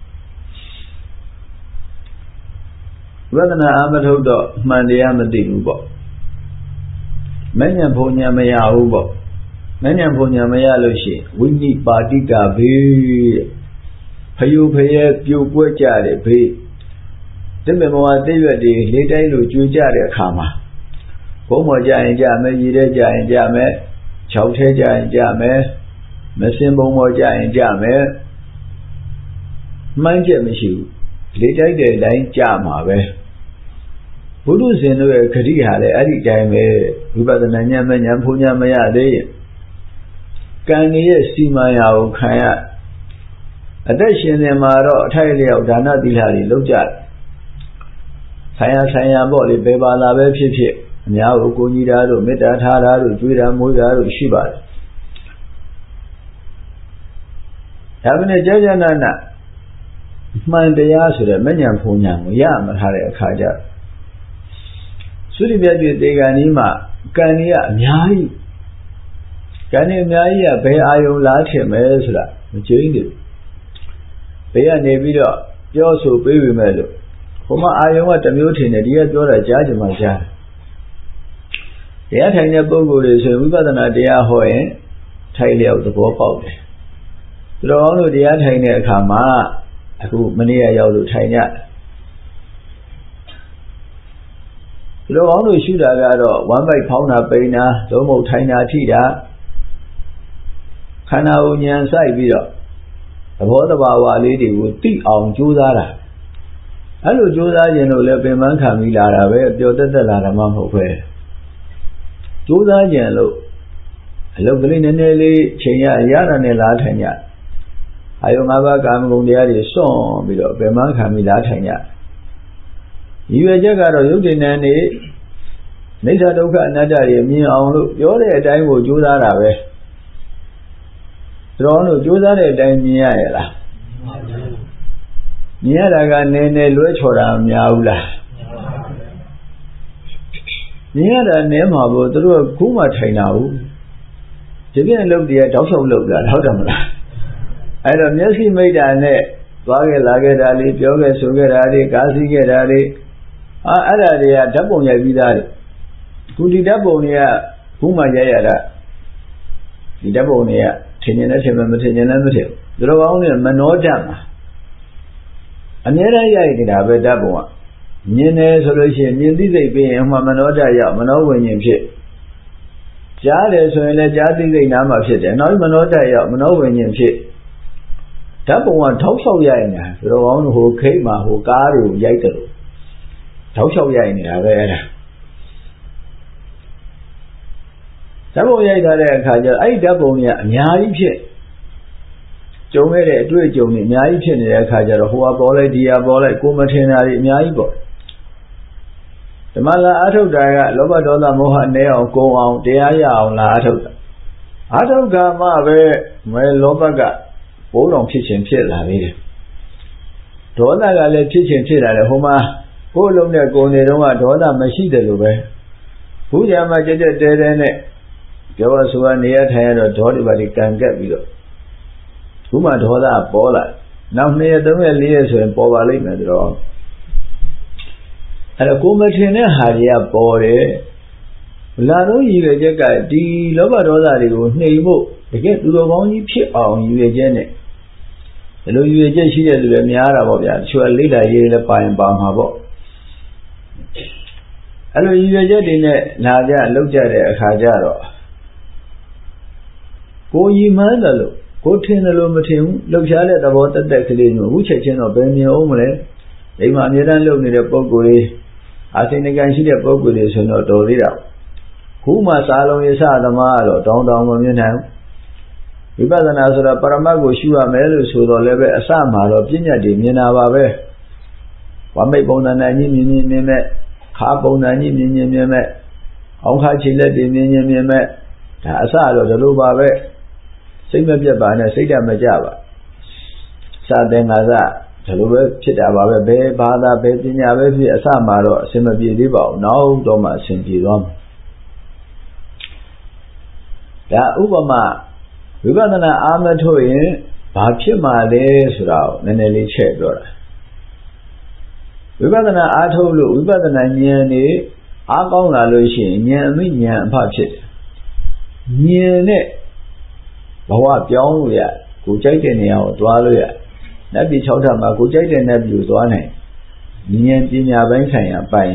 ဝိပဿနာအာမထုတ်တော့မှန်တရားမသိဘူးပေါ့မဉ္ဇဉ်ဘုံညာမရဘူးပေါ့မဉ္ဇဉ်ဘုံညာမရလို့ရှိရင်ဝိနိပါတိကဘေးဖယုဖယဲပြိုကွက်ကြတယ်ဘေးတမေမောတိရွက်တွေလေးတိုင်းလိုကျွေးကြတဲ့အခါမှာဘုံမောကြရင်ကြမယ်ရည်တဲ့ကြရင်ကြမယ်ခြောက်ထဲကြရင်ကြမယ်မစင်ဘုံမောကြရင်ကြမယ်မှန်းချက်မရှိဘူးလေးတိုက်တဲ့တိုင်းကြမှာပဲဘုရုဇင်တို့ရဲ့ဂရိဟာလည်းအဲ့ဒီတိုင်းပဲဝိပဿနာဉာဏ်မဉာဏ်ဘုံဉာဏ်မရသေးရင်ကံရဲ့စီမံရာကိုခံရအသက်ရှင်နေမှာတော့အထိုက်လျောက်ဒါနသီလတွေလုပ်ကြတယ်ဆိုင်ရာဆိုင်ရာပေါ့လေဘယ်ပါလာပဲဖြစ်ဖြစ်အများကိုကိုကြီးတာတို့မေတ္တာထားတာတို့ကြွေးတာမွေးတာတို့ရှိပါတယ်ဒါပေမဲ့ကြာကြာနာနာမှန်တရားဆိုတဲ့မဉ္ဇဉ်ဖုန်ညာကိုရမထားတဲ့အခါကျသုတိပြည့်တေဂန်ကြီးမှာကံကြီးကအများကြီးကံကြီးအများကြီးကဘယ်အာယုံလားထင်မယ်ဆိုတာမကျင်းဘူးဘေးကနေပြီးတော့ပြောဆိုပေးပြီမဲ့လို့ဘုမအာယုံကတစ်မျိုးထင်တယ်ဒီကပြောတာကြားကြမှာကြားတရားထိုင်တဲ့ပုဂ္ဂိုလ်တွေဆိုဝိပဿနာတရားဟောရင်ထိုင်လျောက်သဘောပေါက်တယ်သူတော်ကောင်းတို့တရားထိုင်တဲ့အခါမှာအခုမနေ့ကရောက်လို့ထိုင်ကြသူတော်ကောင်းတို့ရှုတာကတော့ဝမ်းပိုက်ဖောင်းတာပိန်တာသုံးမုတ်ထိုင်တာထိတာခန္ဓာကိုဉာဏ်စိုက်ပြီးတော့သဘောတဘာဝလေးတွေကိုသိအောင်ကြိုးစားတာအဲ့လိုကြိုးစားခြင်းလို့လည်းပင်ပန်းခံပြီးလာတာပဲပျော်သက်သက်လာတာမှမဟုတ်ပဲကြိုးစားခြင်းလို့အလုပ်ကလေးနည်းနည်းလေးချိန်ရရတာနဲ့လားထိုင်ကြအာယုံ၅ပါးကာမဂုဏ်တရားတွေစွန့်ပြီးတော့ပင်ပန်းခံပြီးလားထိုင်ကြရည်ရွယ်ချက်ကတော့ယုတ်တင်တဲ့နေနိစ္စဒုက္ခအနတ္တတွေမြင်အောင်လို့ပြောတဲ့အတိုင်းကိုကြိုးစားတာပဲတော်တို့ကြိုးစားတဲ့အတိုင်းမြင်ရရဲ့လားမြင်ရတာကနည်းနည်းလွဲချော်တာမများဘူးလားမြင်ရတာနည်းမှာပေါ့သူတို့ကခုမှထိုင်တာဘူးဒီပြည့်အလုပ်တွေကတောက်လျှောက်လုပ်တာဟုတ်တယ်မလားအဲ့တော့မျက်စိမိတ်တာနဲ့သွားခဲ့လာခဲ့တာလေးပြောခဲ့ဆိုခဲ့တာလေးကားစီးခဲ့တာလေးအာအဲ့ဒါတွေကဓာတ်ပုံရိုက်ပြီးသားတွေခုဒီဓာတ်ပုံတွေကခုမှရိုက်ရတာဒီဓာတ်ပုံတွေကထင်ရင်လည်းထင်မယ်မထင်ရင်လည်းမထင်ဘူးတို့ကောင်းနဲ့မနှောတတ်မှာအများအားရိုက်နေတာပဲဓာတ်ပုံကမြင်တယ်ဆိုလို့ရှိရင်မြင်သိစိတ်ပြီးရင်ဟိုမနှောတတ်ရောက်မနှောဝิญဉ်ဖြစ်ကြားတယ်ဆိုရင်လည်းကြားသိစိတ်နားမှာဖြစ်တယ်နောက်မနှောတတ်ရောက်မနှောဝิญဉ်ဖြစ်ဓာတ်ပုံကထောက်လျှောက်ရိုက်နေတာတို့ကောင်းဟိုခိတ်မှာဟိုကားတွေကိုရိုက်တယ်လို့ထောက်လျှောက်ရိုက်နေတာပဲအဲ့ဒါဓာတ်ပုံရိုက်ထားတဲ့အခါကျတော့အဲ့ဒီဓာတ်ပုံကြီးကအများကြီးဖြစ်ကြုံခဲ့တဲ့အတွေ့အကြုံတွေအများကြီးဖြစ်နေတဲ့အခါကျတော့ဟိုကပေါ်လိုက်ဒီကပေါ်လိုက်ကိုမထင်တာတွေအများကြီးပေါ့ဓမ္မလာအထုတ်တာကလောဘဒေါသမောဟနဲ့အောင်ကုံအောင်တရားရအောင်လာအထုတ်တာအထုတ်ကမှပဲမဲလောဘကဘိုးတော်ဖြစ်ခြင်းဖြစ်လာသေးတယ်ဒေါသကလည်းဖြစ်ခြင်းဖြစ်လာတယ်ဟိုမှာကိုယ်လုံးတဲ့ကိုယ်နေတော့ကဒေါသမရှိတယ်လို့ပဲဘူးကြမှာကြက်ကြက်တဲတဲနဲ့ပြောရဆိုကနေရထိုင်ရတော့ဒေါသတွေပါဒီကံကက်ပြီးတော့ခုမှဒေါသပေါ်လာနောက်နှစ်ရက်သုံးရက်လေးရက်ဆိုရင်ပေါ်ပါလိမ့်မယ်တော့အဲ့တော့ကိုမထင်တဲ့ဟာတွေကပေါ်တယ်လာတော့ရည်ရွယ်ချက်ကဒီလောဘဒေါသတွေကိုနှိမ်ဖို့တကယ်သူတော်ကောင်းကြီးဖြစ်အောင်ရည်ရွယ်ချက်နဲ့ဒီလိုရည်ရွယ်ချက်ရှိတဲ့သူတွေများတာပေါ့ဗျာတချို့ကလိမ့်လာရေးလည်းပါရင်ပါမှာပေါ့အဲ့လိုရည်ရွယ်ချက်တွေနဲ့လာကြလောက်ကြတဲ့အခါကျတော့ကိုရည်မှန်းတယ်လို့ကိုထင်တယ်လို့မထင်ဘူးလှုပ်ရှားတဲ့သဘောတက်တက်ကလေးမျိုးအခုချက်ချင်းတော့ဘယ်မြင်အောင်မလဲဒီမှာအများအားလုပ်နေတဲ့ပုံကိုယ်လေးအာသိနကံရှိတဲ့ပုံကိုယ်လေးဆိုတော့တော်သေးတာခုမှစာလုံးရစသမားတော့တောင်းတောင်းမမြင်နိုင်ဝိပဿနာဆိုတော့ပရမတ်ကိုရှုရမယ်လို့ဆိုတော့လည်းပဲအစမှာတော့ပြဉ္ညာတွေမြင်တာပါပဲဝမိတ်ပုံသဏ္ဍာန်ကြီးမြင်မြင်မြင်မဲ့ခါပုံသဏ္ဍာန်ကြီးမြင်မြင်မြင်မဲ့အောင်ခါခြေလက်တွေမြင်မြင်မြင်မဲ့ဒါအစတော့ဒီလိုပါပဲစိတ်မပြတ်ပါနဲ့စိတ်ဓာတ်မကြပါစာသင်္ကာစဒီလိုပဲဖြစ်တာပါပဲဘယ်ဘာသာဘယ်ပညာပဲဖြစ်အစမှာတော့အစင်မပြေသေးပါဘူးနောက်တော့မှအစင်ပြေသွားမှာဒါဥပမာဝိပဿနာအာမထုတ်ရင်ဘာဖြစ်မှာလဲဆိုတာကိုနည်းနည်းလေးချက်ပြောတာဝိပဿနာအားထုတ်လို့ဝိပဿနာဉာဏ်နေအားကောင်းလာလို့ရှိရင်ဉာဏ်အမိဉာဏ်အဖဖြစ်တယ်ဉာဏ်နဲ့ဘဝပြောင်းလို့ရကိုကြိုက်တဲ့နေရာကိုသွားလို့ရနတ်ပြည်၆ထပ်မှာကိုကြိုက်တဲ့နတ်ပြည်ကိုသွားနိုင်ဉာဏ်ပညာပိုင်းဆိုင်ရာပိုင်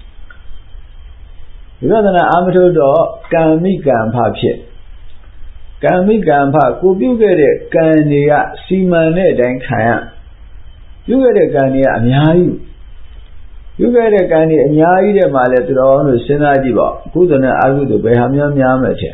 ဝိပဿနာအာမထုတ်တော့ကံမိကံဖဖြစ်ကံမိကံဖကိုပြုခဲ့တဲ့ကံတွေကစီမံတဲ့အတိုင်းခံရပြုခဲ့တဲ့ကံတွေကအများကြီးပြုခဲ့တဲ့ကံတွေအများကြီးတဲ့မှာလဲသူတော်တို့စဉ်းစားကြည့်ပါကုသိုလ်နဲ့အကုသိုလ်ဘယ်ဟာများများမယ်ထင်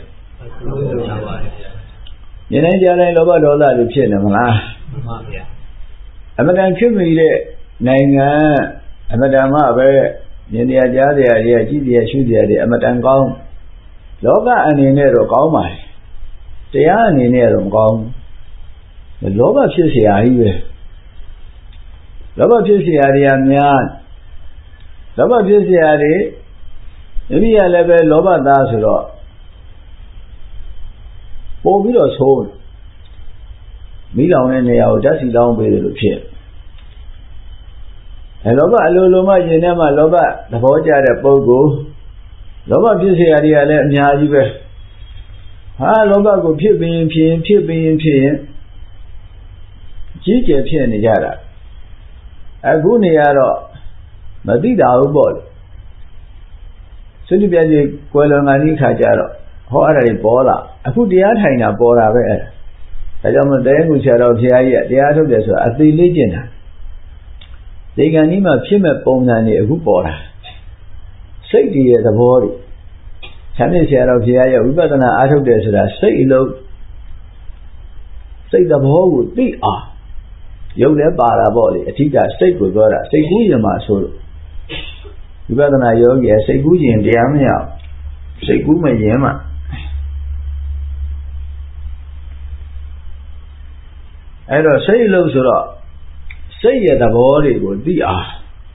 ဉာဏ်နဲ့ကြားတိုင်းလောဘဒေါသတွေဖြစ်နေမလားမှန်ပါဗျာအမတန်ဖြစ်မိတဲ့နိုင်ငံအမတန်မှပဲမြင်တရားကြားတရားတွေကကြည့်တရားရှုတရားတွေအမတန်ကောင်းလောကအနေနဲ့တော့ကောင်းပါတယ်တရားအနေနဲ့တော့မကောင်းဘူးလောဘဖြစ်เสียကြီးပဲလောဘဖြစ်เสียတွေကများလောဘဖြစ်เสียတွေမိမိကလည်းပဲလောဘသားဆိုတော့ပို့ပြီးတော့ဆိုးမိလောင်တဲ့နေရာကိုဓာတ်စီလောင်းပေးတယ်လို့ဖြစ်အဲလောဘအလိုလိုမှရင်ထဲမှာလောဘသဘောကျတဲ့ပုဂ္ဂိုလ်လောဘဖြစ်เสียတွေကလည်းအများကြီးပဲဟာလောဘကိုဖြစ်ပြီးရင်ဖြစ်ရင်ဖြစ်ပြီးရင်ဖြစ်ရင်ကြီးကျယ်ဖြစ်နေကြတာအခုနေရတော့မသိတာဘူးပေါ့စွတိပြည့်ကြီးကွယ်လွန်ကနေ့ခါကြတော့ဟောအဲ့ဒါတွေပေါ်လာအခုတရားထိုင်တာပေါ်တာပဲအဲ့ဒါဒါကြောင့်မတဲကူဆရာတော်ဘုရားကြီးကတရားထုတ်တယ်ဆိုတာအသေးလေးကျင့်တာဒီကံကြီးမှာဖြစ်မဲ့ပုံစံတွေအခုပေါ်တာစိတ်တွေရဲ့သဘောတွေဆရာမြတ်ဆရာတော်ဘုရားရဲ့ဝိပဿနာအားထုတ်တယ်ဆိုတာစိတ်အလုံးစိတ်သဘောကိုသိအောင်ရုပ်လည်းပါတာပေါ့လေအဓိကစိတ်ကိုပြောတာစိတ်ကူးရင်မှဆိုလို့ဝိပဿနာယောဂီစိတ်ကူးရင်တရားမရစိတ်ကူးမရင်မှအဲ့တော့စိတ်လို့ဆိုတော့စိတ်ရဲ့သဘောတွေကိုသိအောင်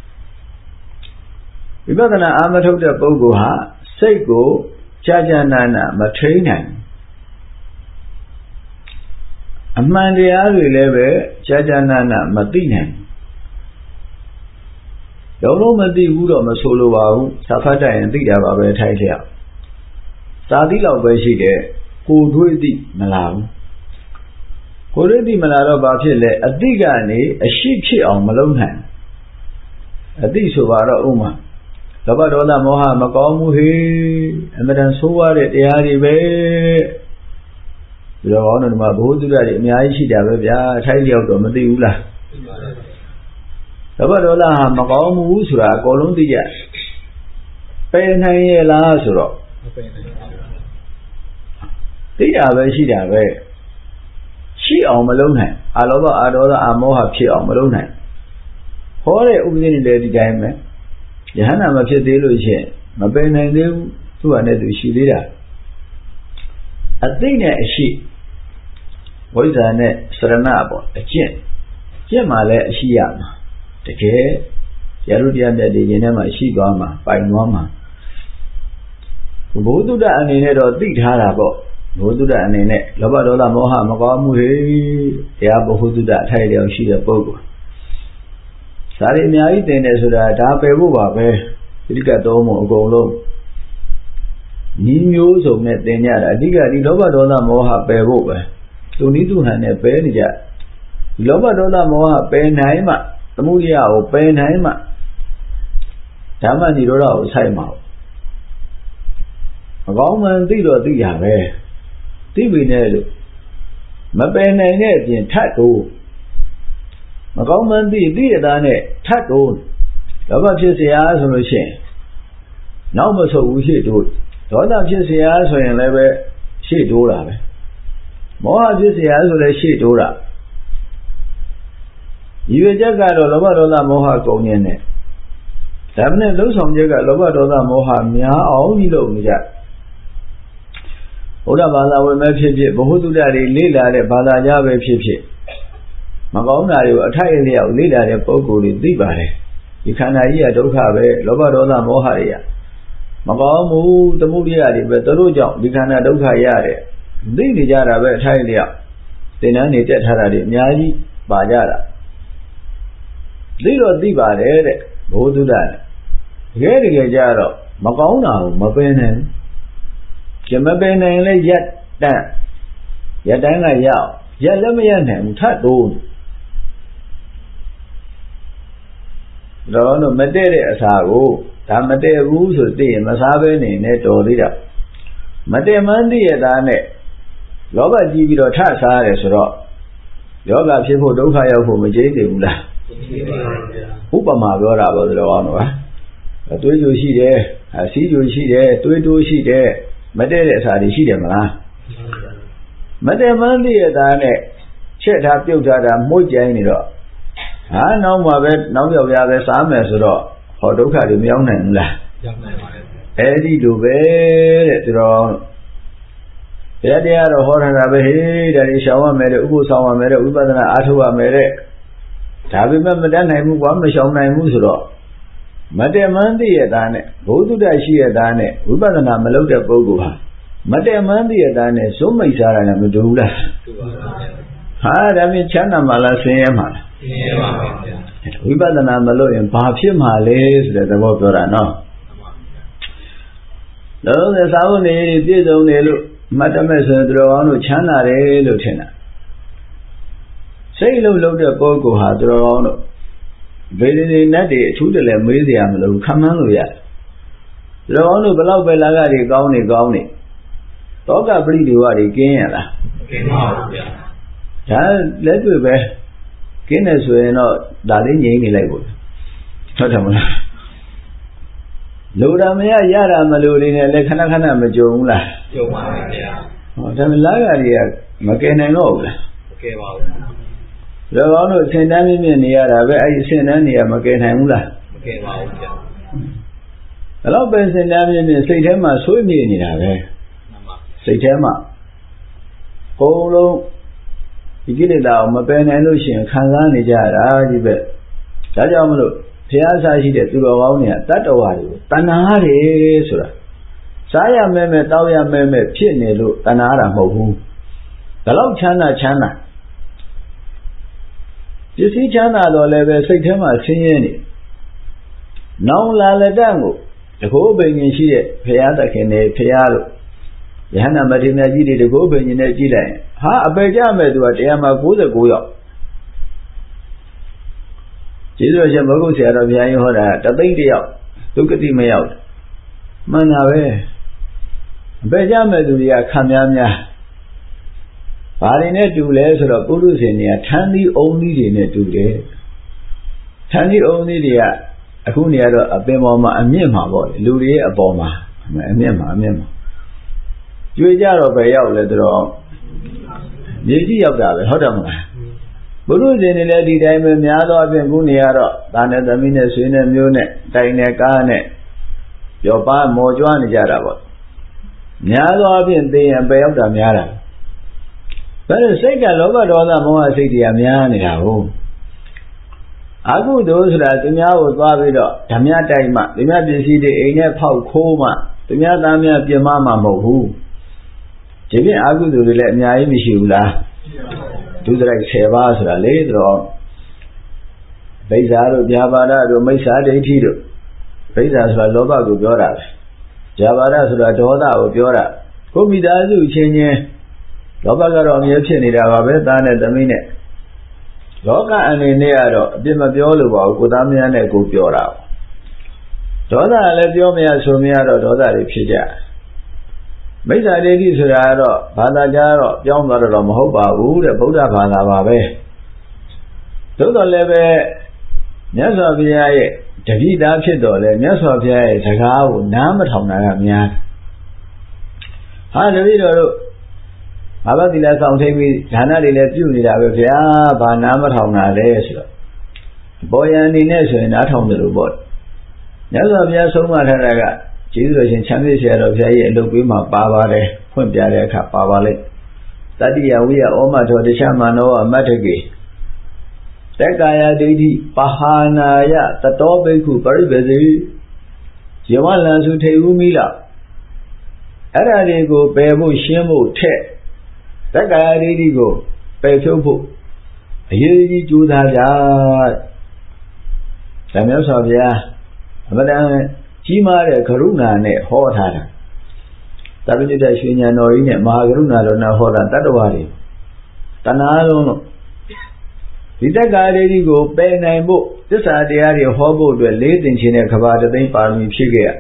ဝိပဿနာအာမထုတ်တဲ့ပုဂ္ဂိုလ်ဟာစိတ်ကိုကြာကြာနာနာမထိန်းနိုင်အမှန်တရားတွေလည်းပဲကြာကြာနာနာမသိနိုင်လုံးလုံးမသိဘူးတော့မဆိုလိုပါဘူးစာဖတ်တတ်ရင်သိတာပါပဲထိုက်လျက်သာသိလောက်ပဲရှိတယ်ကိုယ်တွေးသိမလားဘူးကိုယ်တွေးသိမလားတော့ဘာဖြစ်လဲအသိကနေအရှိဖြစ်အောင်မလုပ်နိုင်အသိဆိုပါတော့ဥမာလောဘဒေါသမောဟမကောင်းမှုဟေအမှန်တန်ဆိုးရတဲ့တရားတွေပဲဒီတော့ဟောတော့ဒီမှာဘုဟုတုဒ္ဒတွေအများကြီးရှိတာပဲဗျာထိုက်လျောက်တော့မသိဘူးလားလောဘဒေါသဟာမကောင်းဘူးဆိုတာအကုန်လုံးသိကြပယ်နိုင်ရဲ့လားဆိုတော့မပယ်နိုင်ပါဘူးသိတာပဲရှိတာပဲရှိအောင်မလုပ်နိုင်အလောဘအဒေါသအမောဟဖြစ်အောင်မလုပ်နိုင်ဟောတဲ့ဥပဒေတွေဒီတိုင်းပဲယဟန္တာမဖြစ်သေးလို့ရှိရင်မပယ်နိုင်သေးဘူးသူ့ဟာနဲ့သူရှိသေးတာအသိနဲ့အရှိဝိဇ္ဇာနဲ့စရဏပေါ့အကျင့်ကျင့်မှလည်းအရှိရမှာတကယ်ရရုတရားမြတ်တွေရင်ထဲမှာရှိသွားမှာပိုင်သွားမှာဘုဒ္ဓတအနေနဲ့တော့သိထားတာပေါ့ဘုဒ္ဓတအနေနဲ့လောဘဒေါသမောဟမကောင်းမှုတွေတရားဘုဒ္ဓတအထိုက်လျောက်ရှိတဲ့ပုဂ္ဂိုလ်ဒါတွေအများကြီးတင်တယ်ဆိုတာဒါပယ်ဖို့ပါပဲဒီကတ်တော်မှုအကုန်လုံးညီမျိုးစုံနဲ့တင်ကြတာအဓိကဒီလောဘဒေါသမောဟပယ်ဖို့ပဲသူနည်းသူဟန်နဲ့ပယ်နေကြဒီလောဘဒေါသမောဟပယ်နိုင်မှသမုဒိယကိုပယ်နိုင်မှဓမ္မនិရောဓကိုဆိုင်မှာမကောင်းမှန်သိတော့သိရပဲသိပြီနဲ့လို့မပယ်နိုင်တဲ့အပြင်ထပ်တိုးမကောင်းမှန်သိသိရတာနဲ့ထပ်တိုးလောဘဖြစ်เสียဆိုလို့ရှိရင်နောက်မဆုတ်ဘူးရှေ့တိုးဒေါသဖြစ်เสียဆိုရင်လည်းပဲရှေ့တိုးတာပဲမောဟဖြစ်เสียဆိုလည်းရှေ့တိုးတာရည်ရွယ်ချက်ကတော့လောဘဒေါသမောဟကုန်နေတယ်ဒါနဲ့လှုပ်ဆောင်ချက်ကလောဘဒေါသမောဟများအောင်ကြီးလုပ်နေကြဘုရားဘာသာဝင်ပဲဖြစ်ဖြစ်ဘုဟုတုဒ္ဒတွေလေ့လာတဲ့ဘာသာကြားပဲဖြစ်ဖြစ်မကောင်းတာတွေကိုအထိုက်အလျောက်လေ့လာတဲ့ပုဂ္ဂိုလ်တွေသိပါတယ်ဒီခန္ဓာကြီးကဒုက္ခပဲလောဘဒေါသမောဟတွေကမကောင်းမှုသမုဒိယတွေပဲသူတို့ကြောင့်ဒီခန္ဓာဒုက္ခရတယ်သိနေကြတာပဲအထိုက်အလျောက်သင်္นานနေတက်ထားတာတွေအများကြီးပါကြတာသိတော့သိပါတယ်တဲ့ဘုသူဒ္ဒတကယ်တကယ်ကြတော့မကောင်းတာကိုမပယ်နိုင်ကျမပယ်နိုင်လဲရက်တန့်ရက်တန်းကရအောင်ရက်လည်းမရနိုင်ဘူးထပ်တိုးတော့တော့မတည့်တဲ့အစာကိုဒါမတည့်ဘူးဆိုသိရင်မစားဘဲနေနဲ့တော်သေးတာမတည့်မှန်းသိရတာနဲ့လောဘကြီးပြီးတော့ထစားရတယ်ဆိုတော့ယောဂဖြစ်ဖို့ဒုက္ခရောက်ဖို့မကြေးသေးဘူးလားဥပမာပြောတာပေါ့ဆိုတော့နော်ဗျာသွေးကြိုရှိတယ်အစည်းကြိုရှိတယ်သွေးတိုးရှိတယ်မတည့်တဲ့အစာတွေရှိတယ်မလားမတည့်မှန်းသိရတာနဲ့ချက်ထားပြုတ်ထားတာမှုတ်ကြိုင်းနေတော့ဟာနောက်မှပဲနောက်ယောက်ျားပဲစားမယ်ဆိုတော့ဟဟောဒုက္ခတွေမရောက်နိုင်ဘူးလားရောက်နိုင်ပါတယ်အဲ့ဒီလိုပဲတဲ့သူတော်ဘယ်တရားတော့ဟောတာပဲဟေးဒါတွေရှောင်ရမယ်တဲ့ဥပုသ်ဆောင်ရမယ်တဲ့ဝိပဿနာအားထုတ်ရမယ်တဲ့ဒါပေမဲ့မတတ်နိုင်ဘူးကွာမရှောင်နိုင်ဘူးဆိုတော့မတည့်မှန်းသိရတာနဲ့ဘုဒ္ဓတရှိရတာနဲ့ဝိပဿနာမလုပ်တဲ့ပုဂ္ဂိုလ်ဟာမတည့်မှန်းသိရတာနဲ့စွန့်မိတ်စားတာနဲ့မတူဘူးလားတူပါပါဟာဒါမြင်ချမ်းသာမှလားဆင်းရဲမှလားဆင်းရဲပါပါဗျာဝိပဿနာမလုပ်ရင်ဘာဖြစ်မှာလဲဆိုတဲ့သဘောပြောတာနော်လုံးဝသာဝနေပြည့်စုံနေလို့မတ်တမဲ့ဆိုသူတော်ကောင်းတို့ချမ်းသာတယ်လို့ထင်တာစိတ်လုံးလုံးတဲ့ပုဂ္ဂိုလ်ဟာသူတော်ကောင်းတို့ဗေဒနေနဲ့တည်းအထူးတလည်းမေးစရာမလိုခံမှန်းလို့ရတယ်သူတော်ကောင်းတို့ဘလောက်ပဲလာကတွေကောင်းနေကောင်းနေတောကပရိဒီဝတွေကင်းရလားမကင်းပါဘူးဗျာဒါလက်တွေ့ပဲကင်းတယ်ဆိုရင်တော့ဒါလေးငြိမ်းနေလိုက်ပေါ့ဟုတ်တယ်မလားလူရမရရတာမလို့နေနဲ့လည်းခဏခဏမကြုံဘူးလားကြုံပါပါဗျာဟောဒါမှလာကတွေကမကယ်နိုင်တော့ဘူးလားမကယ်ပါဘူးဒါကောင်းတို့အစဉ်တန်းမြင့်မြင့်နေရတာပဲအဲ့ဒီအစဉ်တန်းနေရမကယ်နိုင်ဘူးလားမကယ်ပါဘူးဗျာဒါတော့ပဲအစဉ်တန်းမြင့်မြင့်စိတ်ထဲမှာဆွေးမြေ့နေတာပဲစိတ်ထဲမှာဘုံလုံးဒီကိလေသာကိုမပယ်နိုင်လို့ရှိရင်ခံစားနေကြတာကြီးပဲဒါကြောင့်မလို့ဘုရားစာရှိတဲ့သူတော်ကောင်းတွေကတတ္တဝါတွေကိုတဏှာတွေဆိုတာစားရမဲမဲတောက်ရမဲမဲဖြစ်နေလို့တဏှာတာမဟုတ်ဘူးဒါတော့ချမ်းသာချမ်းသာပစ္စည်းချမ်းသာတော့လည်းပဲစိတ်ထဲမှာဆင်းရဲနေနောင်လာလက်တန့်ကိုတကောဘိန်ရှင်ရှိတဲ့ဘုရားသခင်တွေဘုရားတို့ယဟနာမထေရမြတ်ကြီးတွေတကောဘိန်ရှင်နဲ့ကြည့်လိုက်ရင်ဟာအပေကြမဲ့သူကတရားမှာ၉၉ယောက်ကျေးဇူးရှင်ဘုဂုတ်ဆရာတော်ဘုရားကြီးဟောတာတသိန်းတယောက်ဒုက္ခတိမရောက်မှန်တာပဲအပေကြမဲ့သူတွေကခံများများဘာတွေနဲ့တူလဲဆိုတော့ပုရုษင်တွေကထန်းသီးအုံသီးတွေနဲ့တူတယ်ထန်းသီးအုံသီးတွေကအခုနေရာတော့အပင်ပေါ်မှာအမြင့်မှာပေါ့လေလူတွေရဲ့အပေါ်မှာအမြင့်မှာအမြင့်မှာကျွေးကြတော့ပဲရောက်လဲတော့မြေကြီးရောက်တာပဲဟုတ်တယ်မလားပုရုษင်တွေလည်းဒီတိုင်းပဲများသောအပြင်ခုနေရတော့ဒါနဲ့သမီးနဲ့ဆွေနဲ့မျိုးနဲ့တိုင်နဲ့ကားနဲ့ပြောပါမော်ကြွားနေကြတာပေါ့များသောအပြင်သိရင်ပဲရောက်တာများတာဘယ်လိုစိတ်ကလောဘဒေါသမောဟစိတ်တွေကများနေတာဟုတ်အကုသိုလ်ဆိုတာသူများကိုသွားပြီးတော့ဓမြတိုက်မှသူများပစ္စည်းတွေအိမ်နဲ့ဖောက်ခိုးမှသူများသားများပြင်မမှမဟုတ်ဘူးဒီပြင်အကုသိုလ်တွေလည်းအများကြီးမရှိဘူးလားဒုစရိုက်ဆယ်ပါးဆိုတာလေတော့ဗိဇာတို့ဗျာပါဒတို့မိစ္ဆာဒိဋ္ဌိတို့ဗိဇာဆိုတာလောဘကိုပြောတာပဲဗျာပါဒဆိုတာဒေါသကိုပြောတာကိုမိသားစုချင်းချင်းလောဘကတော့အမြဲဖြစ်နေတာပါပဲသားနဲ့သမီးနဲ့လောကအအနေနဲ့ကတော့အပြစ်မပြောလို့ပါဘူးကိုသားမယားနဲ့ကိုပြောတာဒေါသလည်းပြောမရဆိုမရတော့ဒေါသတွေဖြစ်ကြမိစ္ဆာဒိဋ္ဌိဆိုတာကတော့ဘာသာကြားတော့ပြောင်းသွားတော့မဟုတ်ပါဘူးတဲ့ဗုဒ္ဓဘာသာပါပဲသို့တော်လည်းပဲမြတ်စွာဘုရားရဲ့တပည့်သားဖြစ်တော်လဲမြတ်စွာဘုရားရဲ့စကားကိုနားမထောင်တာကများဟာတပည့်တော်တို့ဘာဝတိလာဆောင်ထိပြီးဒါနတွေလည်းပြုနေတာပဲဗျာဘာနားမထောင်တာလဲဆိုတော့ပေါ်ရန်အနေနဲ့ဆိုရင်နားထောင်တယ်လို့ပေါ့မြတ်စွာဘုရားဆုံးမထားတာကကျေးဇူးတော်ရှင်ချမ်းမြေ့ဆရာတော်ဘုရားရဲ့အလုပ်ပေးမှာပါပါတယ်ဖွင့်ပြတဲ့အခါပါပါလိမ့်တတ္တိယဝိယဩမထောတခြားမနောအမတ္တကေတက္ကာယဒိဋ္ဌိပဟာနာယတတောဘိက္ခုပရိပစေယဝလံစုထေဥမိလအဲ့ဒါတွေကိုပယ်ဖို့ရှင်းဖို့ထက်တက္ကာယဒိဋ္ဌိကိုပယ်ဖြုတ်ဖို့အရေးကြီးကြိုးစားကြဓမ္မစွာဘုရားအမှန်တန်ကြီးမားတဲ့ကရုဏာနဲ့ဟောထားတာသဗ္ဗညုတရွှေဉာဏ်တော်ကြီးနဲ့မဟာကရုဏာတော်နဲ့ဟောတာတတ္တဝါတွေတဏှာလုံးလို့ဒီတက္ကာဒိဋ္ဌိကိုပယ်နိုင်ဖို့သစ္စာတရားတွေဟောဖို့အတွက်လေးသင်ခြင်းနဲ့ကဘာတသိန်းပါရမီဖြစ်ခဲ့ရ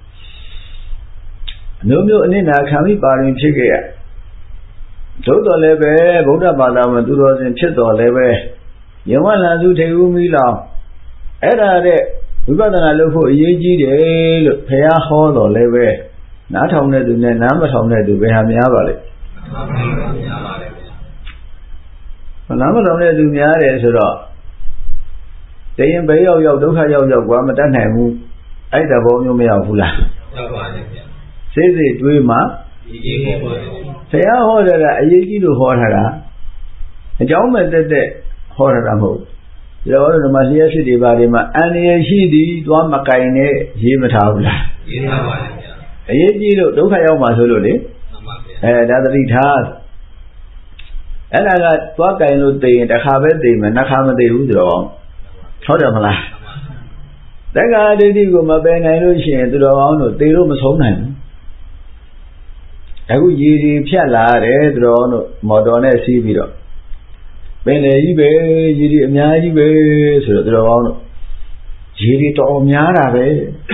အမျိုးမျိုးအနစ်နာခံပြီးပါရမီဖြစ်ခဲ့ရသို့တော်လည်းပဲဗုဒ္ဓဘာသာမှာသူတော်စင်ဖြစ်တော်လည်းပဲယဝလံစုထေဥမိလောင်အဲ့ဒါတဲ့ဝိပဿနာလုပ်ဖို့အရေးကြီးတယ်လို့ဘုရားဟောတော်လည်းပဲနားထောင်တဲ့သူနဲ့နားမထောင်တဲ့သူဘယ်ဟာများပါလဲနားမထောင်တဲ့သူများတယ်ဆိုတော့တရင်ဘေးရောက်ရောက်ဒုက္ခရောက်ရောက်ကွာမတတ်နိုင်ဘူးအဲ့တဘောမျိုးမရောက်ဘူးလားရောက်ပါတယ်ဗျာစိတ်စိတ်တွေးမှဒီကြီးကိုဟောတယ်ဆရာဟောတာကအရေးကြီးလို့ဟောထားတာအကြောင်းမဲ့တက်တက်ဟောတာမဟုတ်ဘူးဒါတော့ဒီမှာလျှက်ဖြစ်တွေပါတယ်မှာအန္တရာယ်ရှိသည်သွားမကင်နဲ့ရေးမထားဘူးလားရေးထားပါတယ်ဗျာအရေးကြီးလို့ဒုက္ခရောက်မှဆိုလို့လေမှန်ပါဗျာအဲဒါသတိထားအဲ့ဒါကသွားကင်လို့သိရင်တစ်ခါပဲသိမယ်နှစ်ခါမသိဘူးဆိုတော့ဟုတ်တယ်မလားတက္ကရာဒိဋ္ဌိကိုမပယ်နိုင်လို့ရှိရင်သူတော်ကောင်းတို့သိလို့မဆုံးနိုင်ဘူးအခုရည်ရည်ဖြတ်လာတယ်သူတော်ကောင်းတို့မော်တော်နဲ့စီးပြီးတော့ပင်လေကြီးပဲရည်ရည်အများကြီးပဲဆိုတော့သူတော်ကောင်းတို့ရည်ရည်တော်များတာပဲ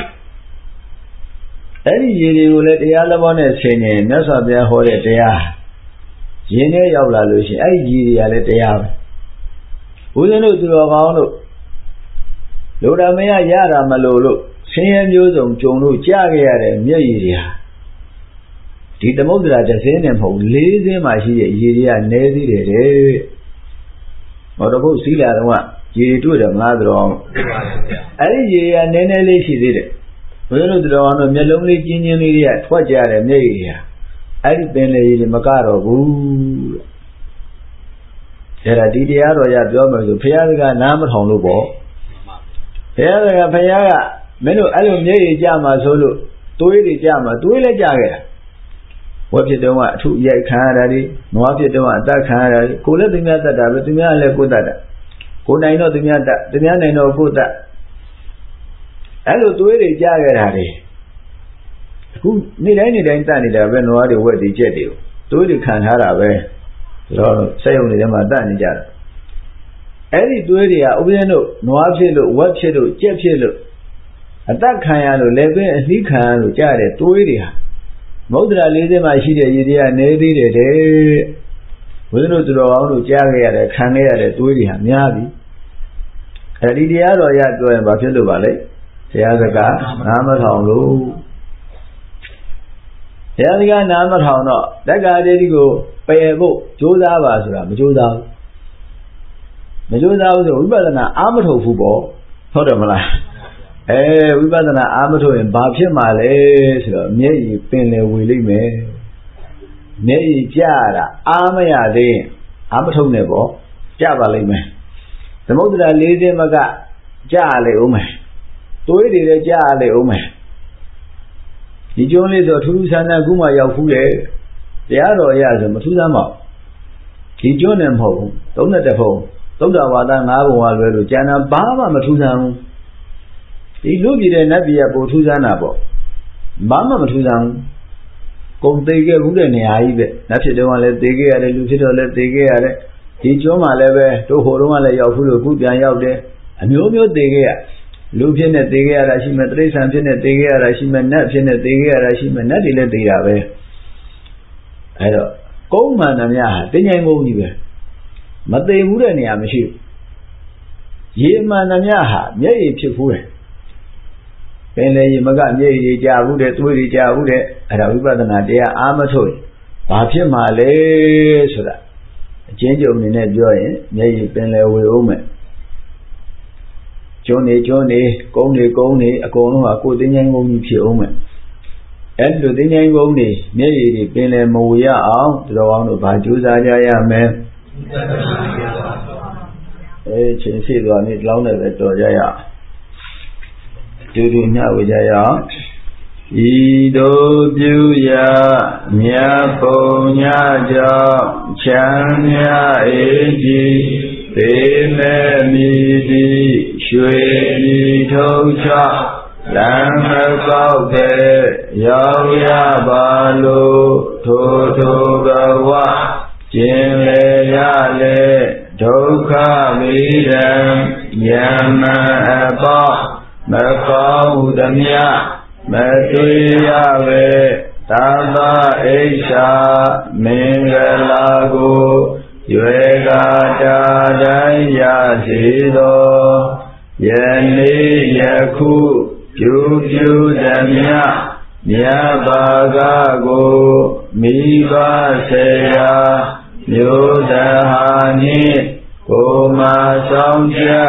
အဲ့ဒီရည်ရည်ကိုလည်းတရားလက်ဘောနဲ့ဆင်ញင်မြတ်စွာဘုရားဟောတဲ့တရားရင်းနဲ့ရောက်လာလို့ရှိရင်အဲ့ဒီရည်ရည်ကလည်းတရားပဲဦးဇင်းတို့သူတော်ကောင်းတို့လူတော်မရရတာမလို့လို့ဆင်းရဲမျိုးစုံကြုံလို့ကြားခဲ့ရတဲ့မျက်ရည်တွေဟာဒီသမုဒ္ဒရာတစ်စင်းနဲ့မဟုတ်လေးစင်းမှရှိတဲ့ရည်တွေကနည်းသေးတယ်တဲ့ဟောတော့ဘုစီလာတော့ကရည်တွေ့တယ်မလားတော်အဲ့ဒီရည်ကနည်းနည်းလေးရှိသေးတယ်ဘုရားတို့တော်တို့မျက်လုံးလေးကျဉ်းကျဉ်းလေးတွေကထွက်ကြတဲ့မျက်ရည်တွေဟာအဲ့ဒီပင်လေရည်တွေမကတော့ဘူးတဲ့အဲ့ဒါဒီတရားတော်ရပြောမယ်ဆိုဘုရားကနားမထောင်လို့ပေါ့ဘုရားကဘုရားကမင်းတို့အဲ့လိုမျက်ရည်ကြမှာဆိုလို့သွေးတွေကြမှာသွေးလည်းကြခဲ့တာဝက်ဖြစ်တော့ကအထုရိုက်ခံရတာဒီနွားဖြစ်တော့အသက်ခံရတာကိုလည်းသူများတတ်တာပဲသူများလည်းကိုတတ်တာကိုနိုင်တော့သူများတတ်သူများနိုင်တော့ကိုတတ်အဲ့လိုသွေးတွေကြခဲ့တာတွေအခုနေ့တိုင်းနေ့တိုင်းတတ်နေတာပဲနွားတွေဝက်တွေကြက်တွေသွေးတွေခံထားတာပဲဆိုတော့စက်ရုံတွေထဲမှာတတ်နေကြတာအဲ့ဒီသွေးတွေကဥပဒေတို့နွားဖြစ်လို့ဝက်ဖြစ်လို့ကြက်ဖြစ်လို့အသက်ခံရလို့လည်းပဲအနှီးခံရလို့ကြားတဲ့သွေးတွေဟာမုဒ္ဒရာလေးစင်းမှာရှိတဲ့ရည်တွေကနေသေးတယ်တဲ့ဘုရားတို့သူတော်ကောင်းတို့ကြားခဲ့ရတဲ့ခံခဲ့ရတဲ့သွေးတွေဟာများပြီအဲဒီတရားတော်ရပြောရင်ဘာဖြစ်လို့ပါလဲဆရာစကားနားမထောင်လို့ဆရာစကားနားမထောင်တော့တက္ကရာဒိဋ္ဌိကိုပယ်ဖို့ကြိုးစားပါဆိုတာမကြိုးစားဘူးမကြိုးစားဘူးဆိုဝိပဿနာအာမထုတ်ဘူးပေါ့ဟုတ်တယ်မလားအဲဝိပဿနာအာမထုတ်ရင်ဘာဖြစ်မှာလဲဆိုတော့မျက်ရည်ပင်လေဝေလိမ့်မယ်မျက်ရည်ကြတာအာမရသေးရင်အာမထုတ်နဲ့ပေါ့ကြပါလိမ့်မယ်သမုဒ္ဒရာလေးစင်းမကကြရလေဦးမယ်သွေးတွေလည်းကြရလေဦးမယ်ဒီကျုံးလေးဆိုထူးထူးဆန်းဆန်းခုမှရောက်ဖူးတယ်တရားတော်ရဆိုမထူးဆန်းပါဘူးဒီကျုံးနဲ့မဟုတ်ဘူးသုံးတဲ့ဖုံသုဒ္ဓဝါဒငါးဘုံကလွဲလို့ကျန်တာဘာမှမထူးဆန်းဘူးဒီလူပြည်တဲ့နတ်ပြည်ကပိုထူးဆန်းတာပေါ့ဘာမှမထူးဆန်းဘူးကုန်သေးခဲ့ဘူးတဲ့နေရာကြီးပဲနတ်ဖြစ်တော့လည်းသေးခဲ့ရတယ်လူဖြစ်တော့လည်းသေးခဲ့ရတယ်ဒီကျွန်းမှာလည်းပဲတို့ဟိုတုန်းကလည်းရောက်ဘူးလို့ခုပြန်ရောက်တယ်အမျိုးမျိုးသေးခဲ့ရလူဖြစ်နေသေးခဲ့ရတာရှိမယ်တိရစ္ဆာန်ဖြစ်နေသေးခဲ့ရတာရှိမယ်နတ်ဖြစ်နေသေးခဲ့ရတာရှိမယ်နတ်တွေလည်းသေးတာပဲအဲ့တော့ကုန်းမှန်သမျှဟာတင်းငိုင်းကုန်းကြီးပဲမသိဘူးတဲ့နေရာမရှိဘူးရေမှန်သမျှဟာမျက်ရည်ဖြစ်ဘူးတယ်ပင်လေရေမကမျက်ရည်ကြာဘူးတဲ့သွေးတွေကြာဘူးတဲ့အဲ့ဒါဝိပဿနာတရားအာမထုတ်ဘာဖြစ်မှာလဲဆိုတာအချင်းချုပ်အနေနဲ့ပြောရင်မျက်ရည်ပင်လေဝေဦးမယ်ကျွန်းနေကျွန်းနေကုန်းနေကုန်းနေအကုန်လုံးဟာကိုယ်တင်းငိုင်းကုန်းကြီးဖြစ်အောင်မယ်အဲ့လိုတင်းငိုင်းကုန်းနေမျက်ရည်တွေပင်လေမဝေရအောင်ဒီတော်အောင်တို့ဘာကြိုးစားကြရမယ်အဲချင်းရှိသွားနေလောင်းနဲ့ပဲတော်ကြရတူတူညဝေကြရအောင်ဤတို့ပြုရာမြတ်ပုံညကြောင့်ချမ်းမြအေးကြီးသေမဲ့မိသည်ရွှေပြည်ထုံးချလမ်းမကောက်တဲ့ရောက်ရပါလို့ထိုထိုဘဝကျင်လေရလေဒုက္ခမိရံယမအပေါမကောင်းသမျှမတွေ့ရပဲသဗ္ဗအိဋ္ဌာမင်္ဂလာကိုရွယ်ကာတာတိုင်းရစေသောယနေ့ယခုပြုပြုသမျှမြတ်ဘာကကိုမိဘဆေရာမျိုးတဟာနှင့်ကိုမဆောင်ချက်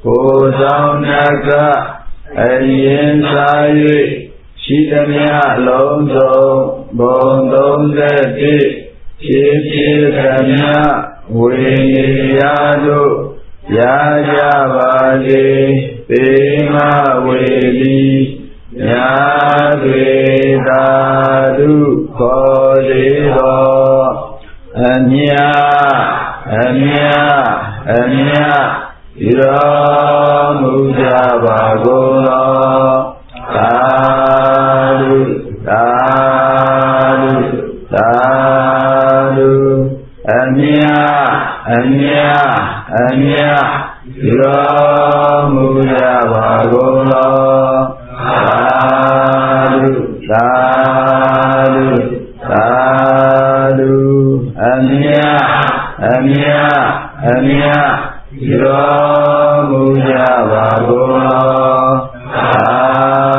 ကိုယ်ဆောင်မြတ်ကအရင်စား၍ရှိသမျှလုံးစုံဘုံသုံးဆယ်တစ်ဖြစ်ဖြစ်သမျှဝိညာဉ်ရာတို့ရကြပါစေပေမဝေတိညာသွေသာဓုခေါ်လေတော်အမြအမြအမြဤတော်မူကြပါကုန်သောသာဓုသာဓုသာဓုအမြအမြအမြဤတော်မူကြပါကုန်သောသာဓုသာဓုသာဓုအမြအမြအမြဤတော်မူကြပါကုန်သောသာ